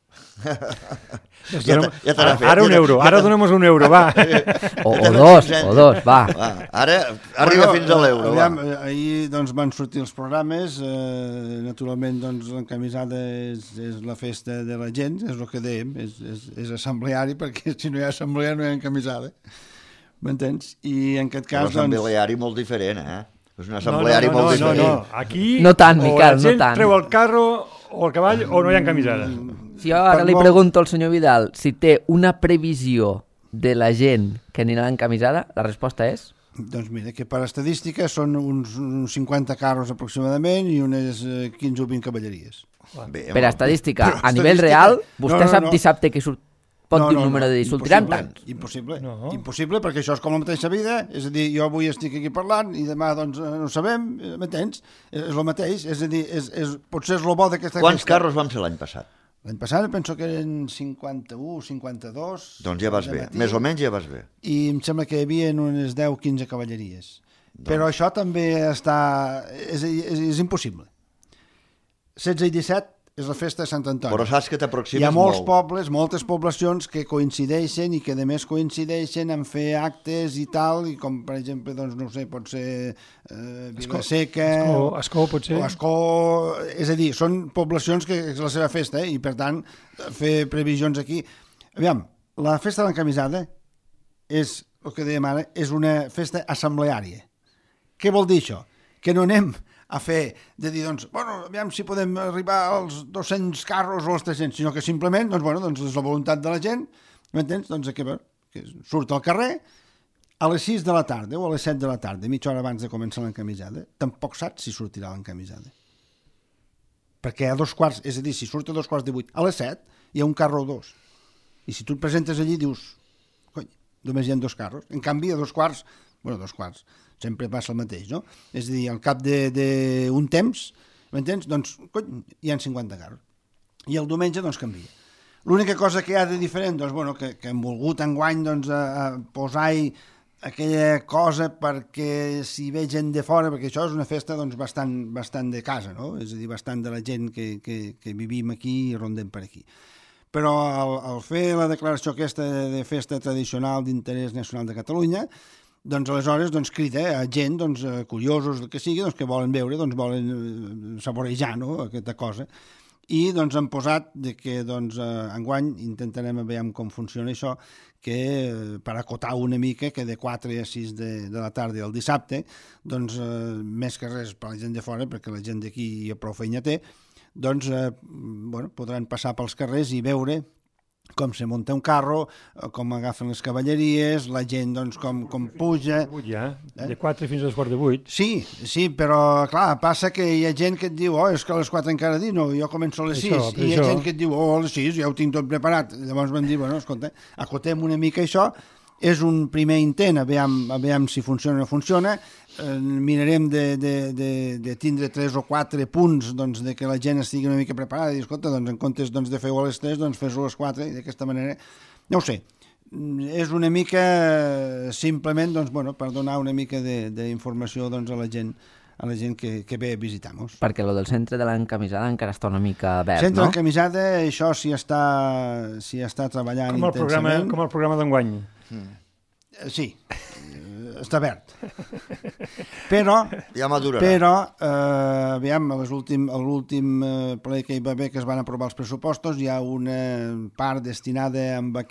A: Doncs
E: Ja t'ha fet.
A: ara un euro, ara donem un euro, va.
C: O dos, va.
E: Ara arriba fins a l'euro.
D: Ahir doncs, van sortir els programes, naturalment doncs, l'encamisada és la festa de la gent, és el que dèiem, és assembleari, perquè si no hi ha assemblea no hi ha encamisada, m'entens? I en aquest cas...
E: És un assembleari molt diferent, És un assembleari molt diferent.
A: No, aquí
C: no tant, Miquel,
A: o la gent treu el carro o el cavall o no hi ha encamisada.
C: Si jo ara li pregunto al senyor Vidal si té una previsió de la gent que anirà encamisada, la resposta és...
D: Doncs mira, que per estadística són uns 50 carros aproximadament i unes 15 o 20 cavalleries.
C: Per estadística, a nivell real, vostè sap dissabte que pot dir un número de dir, sortiran tants?
D: Impossible, perquè això és com la mateixa vida, és a dir, jo avui estic aquí parlant i demà doncs no ho sabem, m'entens? És el mateix, és a dir, potser és el bo d'aquesta...
E: Quants carros vam ser l'any passat?
D: L'any passat penso que eren 51, 52...
E: Doncs ja vas bé, més o menys ja vas bé.
D: I em sembla que hi havia unes 10-15 cavalleries. Però això també és impossible. 16 i 17 és la festa de Sant Antoni.
E: Però saps que t'aproximes molt.
D: Hi ha molts pobles, moltes poblacions que coincideixen i que a més coincideixen en fer actes i tal, i com per exemple, doncs no ho sé, pot ser Vilaseca...
A: Ascó pot ser.
D: O Ascó, és a dir, són poblacions que és la seva festa, i per tant fer previsions aquí... Aviam, la festa de l'encamisada és, el que dèiem ara, és una festa assembleària. Què vol dir això? Que no anem a fer, de dir, doncs, bueno, aviam si podem arribar als 200 carros o als 300, sinó que simplement, doncs, bueno, doncs és la voluntat de la gent, m'entens? Doncs que surt al carrer a les 6 de la tarda o a les 7 de la tarda, mitja hora abans de començar l'encamisada, tampoc saps si sortirà l'encamisada. Perquè a 2:15, és a dir, si surt a 2:15, a les 7 hi ha un carro o dos. I si tu et presentes allí dius, cony, només hi ha 2 carros. En canvi, a 2:15, bueno, 2:15, sempre passa el mateix, no? És a dir, al cap d'un temps, m'entens? Doncs, cony, hi ha 50 carros. I el diumenge, doncs, canvia. L'única cosa que hi ha de diferent, doncs, bueno, que hem volgut enguany, doncs, a posar-hi aquella cosa perquè si ve gent de fora, perquè això és una festa, doncs, bastant de casa, no? És a dir, bastant de la gent que vivim aquí i rondem per aquí. Però al fer la declaració aquesta de festa tradicional d'interès nacional de Catalunya, doncs aleshores doncs, crida a gent doncs, curiosos, el que sigui, doncs, que volen veure, doncs, volen saborejar, no?, aquesta cosa. I doncs, han posat que doncs, enguany intentarem veure com funciona això, que per acotar una mica que de 4 a 6 de la tarda el dissabte, doncs, més que res per la gent de fora, perquè la gent d'aquí ja prou feina té, doncs bueno, podran passar pels carrers i veure com se munta un carro, com agafen les cavalleries, la gent doncs, com puja...
A: De 4 fins a les 4:08.
D: Sí, però clar, passa que hi ha gent que et diu és que a les 4 encara dir, no, jo començo a les 6, i hi ha gent que et diu, a les 6 ja ho tinc tot preparat. Llavors van dir, bueno, escolta, acotem una mica això, és un primer intent, aviam si funciona o no funciona, mirarem de tindre 3 o 4 punts doncs, de que la gent estigui una mica preparada i escolta, doncs, en comptes doncs, de fer-ho a les 3, doncs fes-ho a les 4 i d'aquesta manera, no ho sé, és una mica simplement doncs, bueno, per donar una mica d'informació doncs, a la gent que ve a visitar-nos.
C: Perquè lo del centre de l'encamisada encara està una mica verd,
D: centre
C: no?
D: de l'encamisada, això s'hi està treballant intensament.
A: Com el programa d'enguany.
D: Sí, està verd. Però,
E: ja madurarà.
D: Però aviam, a l'últim ple que hi va haver, que es van aprovar els pressupostos, hi ha una part destinada amb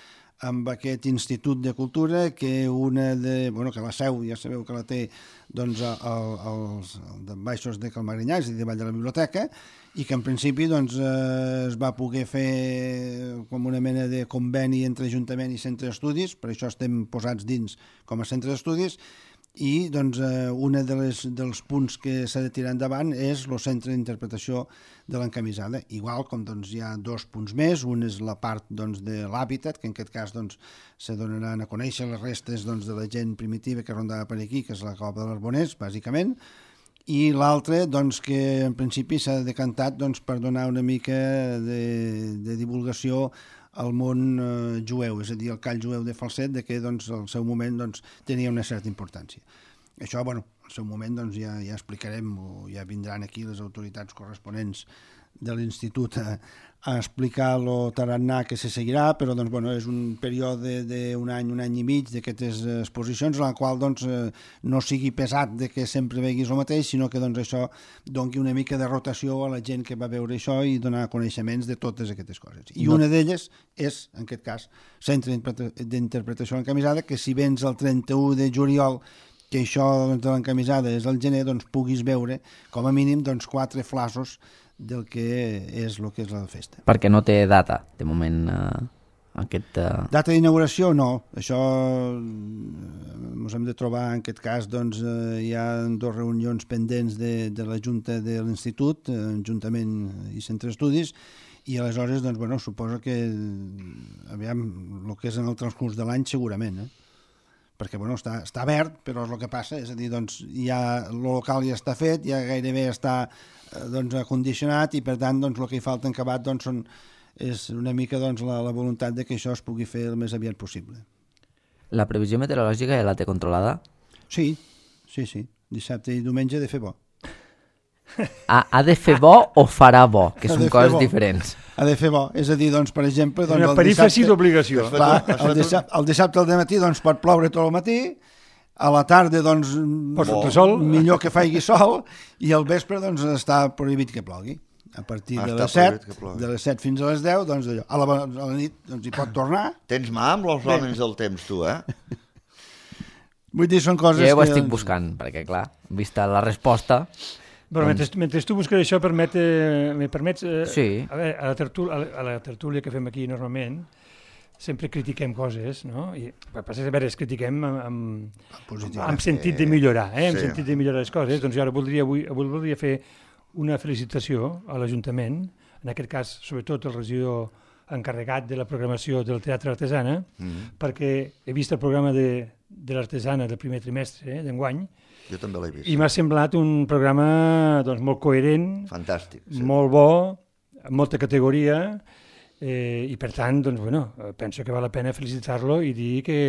D: aquest Institut de Cultura, que que la seu, ja sabeu que la té doncs, els baixos de Calmagrinyà, és a dir, davall de la biblioteca, i que en principi doncs, es va poder fer com una mena de conveni entre Ajuntament i Centre d'Estudis, per això estem posats dins com a Centre d'Estudis, i doncs, un dels punts que s'ha de tirar endavant és el centre d'interpretació de l'encamisada, igual com doncs, hi ha 2 punts més, un és la part doncs, de l'hàbitat, que en aquest cas doncs, se donaran a conèixer les restes doncs, de la gent primitiva que rondava per aquí, que és la Cova de l'Arbonès, bàsicament, i l'altre doncs, que en principi s'ha decantat doncs, per donar una mica de divulgació al món jueu, és a dir, el call jueu de Falset, que doncs, al seu moment doncs, tenia una certa importància. Això, bueno, al seu moment doncs, ja explicarem, o ja vindran aquí les autoritats corresponents de l'institut a explicar el tarannà que se seguirà, però doncs, bueno, és un període d'un any i mig d'aquestes exposicions, en la qual doncs, no sigui pesat de que sempre veguis el mateix, sinó que doncs, això doni una mica de rotació a la gent que va veure això i donar coneixements de totes aquestes coses. I una d'elles és, en aquest cas, Centre d'Interpretació Encamisada, que si vens el 31 de juliol, que això doncs, de l'encamisada és al gener, doncs puguis veure com a mínim doncs, 4 flaços del que és el que és la festa.
C: Perquè no té data, de moment, aquest...
D: Data d'inauguració, no. Això ens hem de trobar, en aquest cas, doncs, hi ha 2 reunions pendents de la Junta de l'Institut, Ajuntament i Centre d'Estudis, i aleshores, doncs, bueno, suposo que, aviam, el que és en el transcurs de l'any, segurament, perquè bueno, està verd, però és el que passa, és a dir, doncs, el local ja està fet, ja gairebé està doncs, acondicionat i per tant doncs, el que hi falta en acabat doncs, és una mica doncs, la voluntat de que això es pugui fer el més aviat possible.
C: La previsió meteorològica ja la té controlada?
D: Sí. Dissabte i diumenge ha de fer bo.
C: Ha de fer bo o farà bo? Que són coses diferents.
D: Ha de fer bo, és a dir, doncs, per exemple... Doncs,
A: una perífasi d'obligació.
D: El dissabte al matí doncs, pot ploure tot el matí, a la tarda doncs, millor que faigui sol, i al vespre doncs, està prohibit que plogui. A partir de les 7 fins a les 10, doncs, allò. A la nit doncs, hi pot tornar.
E: Tens mà amb els hòmens del temps, tu,
D: Vull dir, són coses que...
C: Jo ho estic buscant, perquè, clar, vista la resposta...
A: Però mentre tu busques això, me permets...
C: Sí.
A: A veure, a la tertúlia que fem aquí normalment, sempre critiquem coses, no? I a veure, es critiquem amb sentit de millorar, amb sentit de millorar les coses. Doncs jo ara voldria fer una felicitació a l'Ajuntament, en aquest cas, sobretot el regidor encarregat de la programació del Teatre Artesana, perquè he vist el programa de l'Artesana del primer trimestre d'enguany.
E: Jo també l'he vist.
A: I m'ha semblat un programa doncs, molt coherent,
E: fantàstic,
A: molt bo, amb molta categoria, i per tant, doncs, bueno, penso que val la pena felicitar-lo i dir que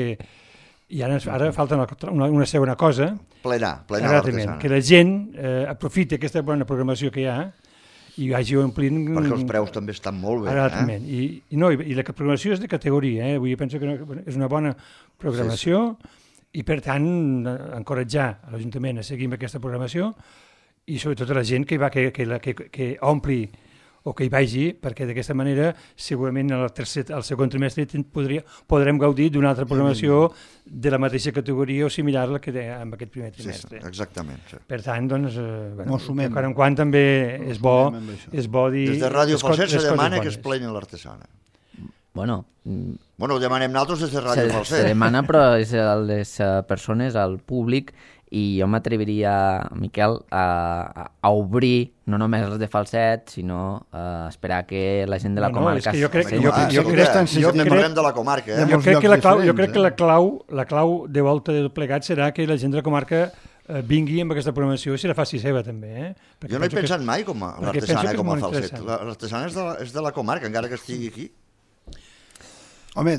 A: ara falta una segona cosa.
E: Plenar l'Artesana.
A: Que la gent aprofiti aquesta bona programació que hi ha i vagi omplint...
E: Perquè els preus també estan molt bé.
A: I la programació és de categoria, vull dir, penso que és una bona programació, i per tant encoratjar a l'Ajuntament a seguir amb aquesta programació i sobretot a la gent que ompli o que hi vagi, perquè d'aquesta manera segurament al segon trimestre podrem gaudir d'una altra programació de la mateixa categoria o similar a la que amb aquest primer trimestre.
E: Sí, exactament. Sí.
A: Per tant, doncs, en quant també és bo dir...
E: Des de Ràdio Falset se demana que es pleni l'Artesana.
C: Bueno,
E: ho demanem nosaltres des de Ràdio Falset.
C: Se demana, però és a les persones, al públic, i jo m'atreviria, Miquel, a obrir no només els de Falset, sinó a esperar que la gent de la comarca...
A: Jo crec
E: parlem de la comarca.
A: Jo crec que la clau de volta del plegat serà que la gent de la comarca vingui amb aquesta programació i se la faci seva també.
E: Jo no he pensat mai com l'Artesana com a Falset. L'Artesana és de la comarca, encara que estigui aquí.
D: Home,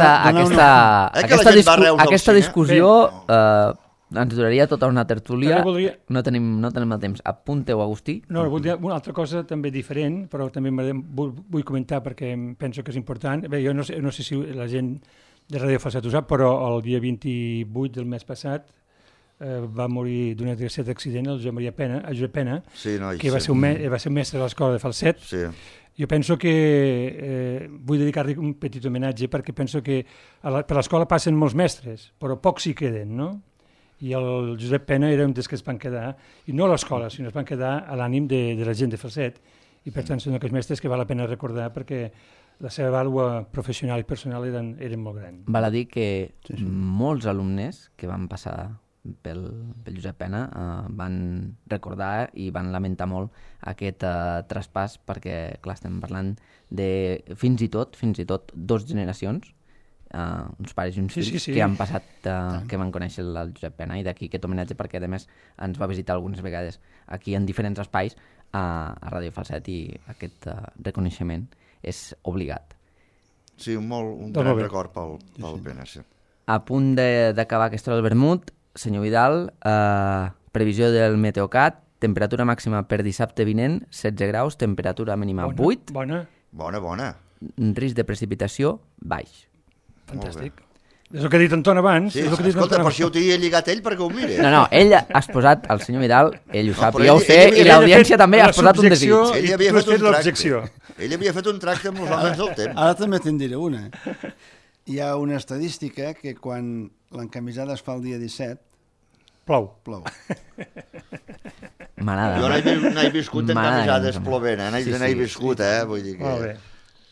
C: aquesta discussió ens duraria tota una tertúlia. No tenim el temps. Apunteu, Agustí.
A: No, una altra cosa també diferent, però també vull comentar perquè penso que és important. Bé, jo no sé si la gent de Ràdio Falset ho sap, però el dia 28 del mes passat va morir d'un accident el Josep Pena, que va ser un mestre de l'escola de Falset.
E: Sí.
A: Jo penso que vull dedicar-li un petit homenatge perquè penso que per l'escola passen molts mestres, però pocs hi queden, no? I el Josep Pena era un dels que es van quedar, i no a l'escola, sinó es van quedar a l'ànim de la gent de Falset, i per tant són aquells mestres que val la pena recordar perquè la seva vàlua professional i personal eren molt grans.
C: Val a dir que molts alumnes que van passar pel Josep Pena van recordar i van lamentar molt aquest traspàs perquè, clar, estem parlant de fins i tot 2 generacions, uns pares i uns fills que han passat, que van conèixer el Josep Pena, i d'aquí aquest homenatge perquè a més ens va visitar algunes vegades aquí en diferents espais a Ràdio Falset i aquest reconeixement és obligat.
E: Sí, un gran record pel Pena. Sí.
C: A punt d'acabar aquesta hora del vermut, senyor Vidal, previsió del Meteocat, temperatura màxima per dissabte vinent, 16 graus, temperatura mínima 8,
A: Bona,
E: Bona.
C: risc de precipitació baix.
A: fantàstic. És el que ha dit Anton abans.
E: Sí,
A: és el que ha dit
E: escolta,
A: Anton
E: per si ho t'hi he lligat ell perquè ho mire.
C: No, ell ha exposat, el senyor Vidal, ell ho sap,
E: però
C: jo ho
E: ell-
C: sé,
E: ell
C: i
E: havia
C: l'audiència
A: fet
C: també ha
A: la
C: exposat un desig.
A: subjecció.
E: Ell
A: I
E: havia
A: tu has
E: fet un
A: fet l'objecció.
E: tracte. Ell havia fet un tracte amb els homes del temps.
D: Ara també te'n diré una. Hi ha una estadística que quan l'encamisada es fa el dia 17,
A: Plou.
D: plou.
C: M'agrada.
E: Jo n'he viscut en
C: M'agrada,
E: camisades
C: doncs.
E: plovent, n'he viscut, vull dir que...
A: Molt bé.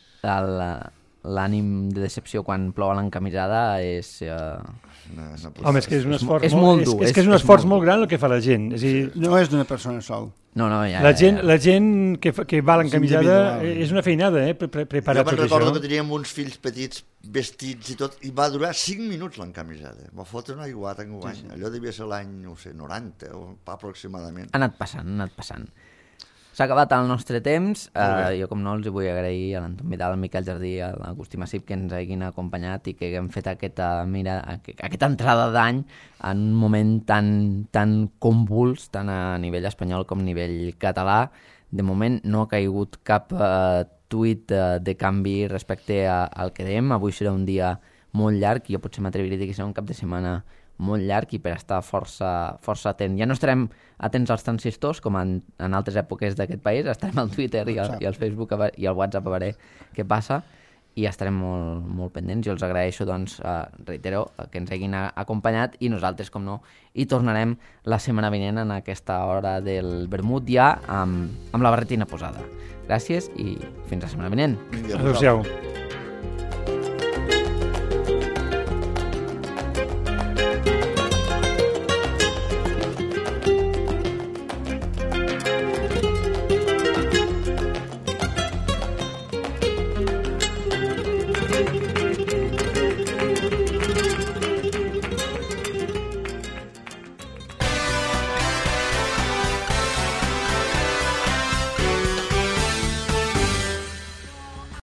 C: L'ànim de decepció quan plou a l'encamisada és...
E: No,
A: Home, és que és un esforç
C: és molt dur,
A: és que és un
C: és
A: esforç
C: molt
A: molt gran el que fa la gent. És a dir,
D: No és d'una persona sol.
C: No, ja,
A: la gent que va a l'encamisada
D: individual.
A: és una feinada, preparar
E: Jo me'n
A: tot
E: recordo
A: això.
E: que teníem uns fills petits, vestits i tot, i va durar 5 minuts l'encamisada. Va fotre una aiguata en guany. Allò devia ser l'any, no sé, 90 o aproximadament.
C: ha anat passant. S'ha acabat el nostre temps. Jo, com no, els vull agrair a l'Anton Vidal, al Miquel Jardí, a l'Agustí Massip que ens hagin acompanyat i que haguem fet aquesta entrada d'any en un moment tan convuls, tant a nivell espanyol com a nivell català. De moment no ha caigut cap tuit de canvi respecte al que dèiem. Avui serà un dia molt llarg i jo potser m'atreviria a dir que serà un cap de setmana molt llarg i per estar força atent. Ja no estarem atents als transistors com en altres èpoques d'aquest país, estarem al Twitter i al Facebook i al WhatsApp a veure què passa i estarem molt pendents. Jo els agraeixo, doncs, reitero, que ens hagin acompanyat i nosaltres, com no, hi tornarem la setmana vinent en aquesta hora del vermut ja amb la barretina posada. Gràcies i fins la setmana vinent.
E: Vinga,
A: Adéu-siau.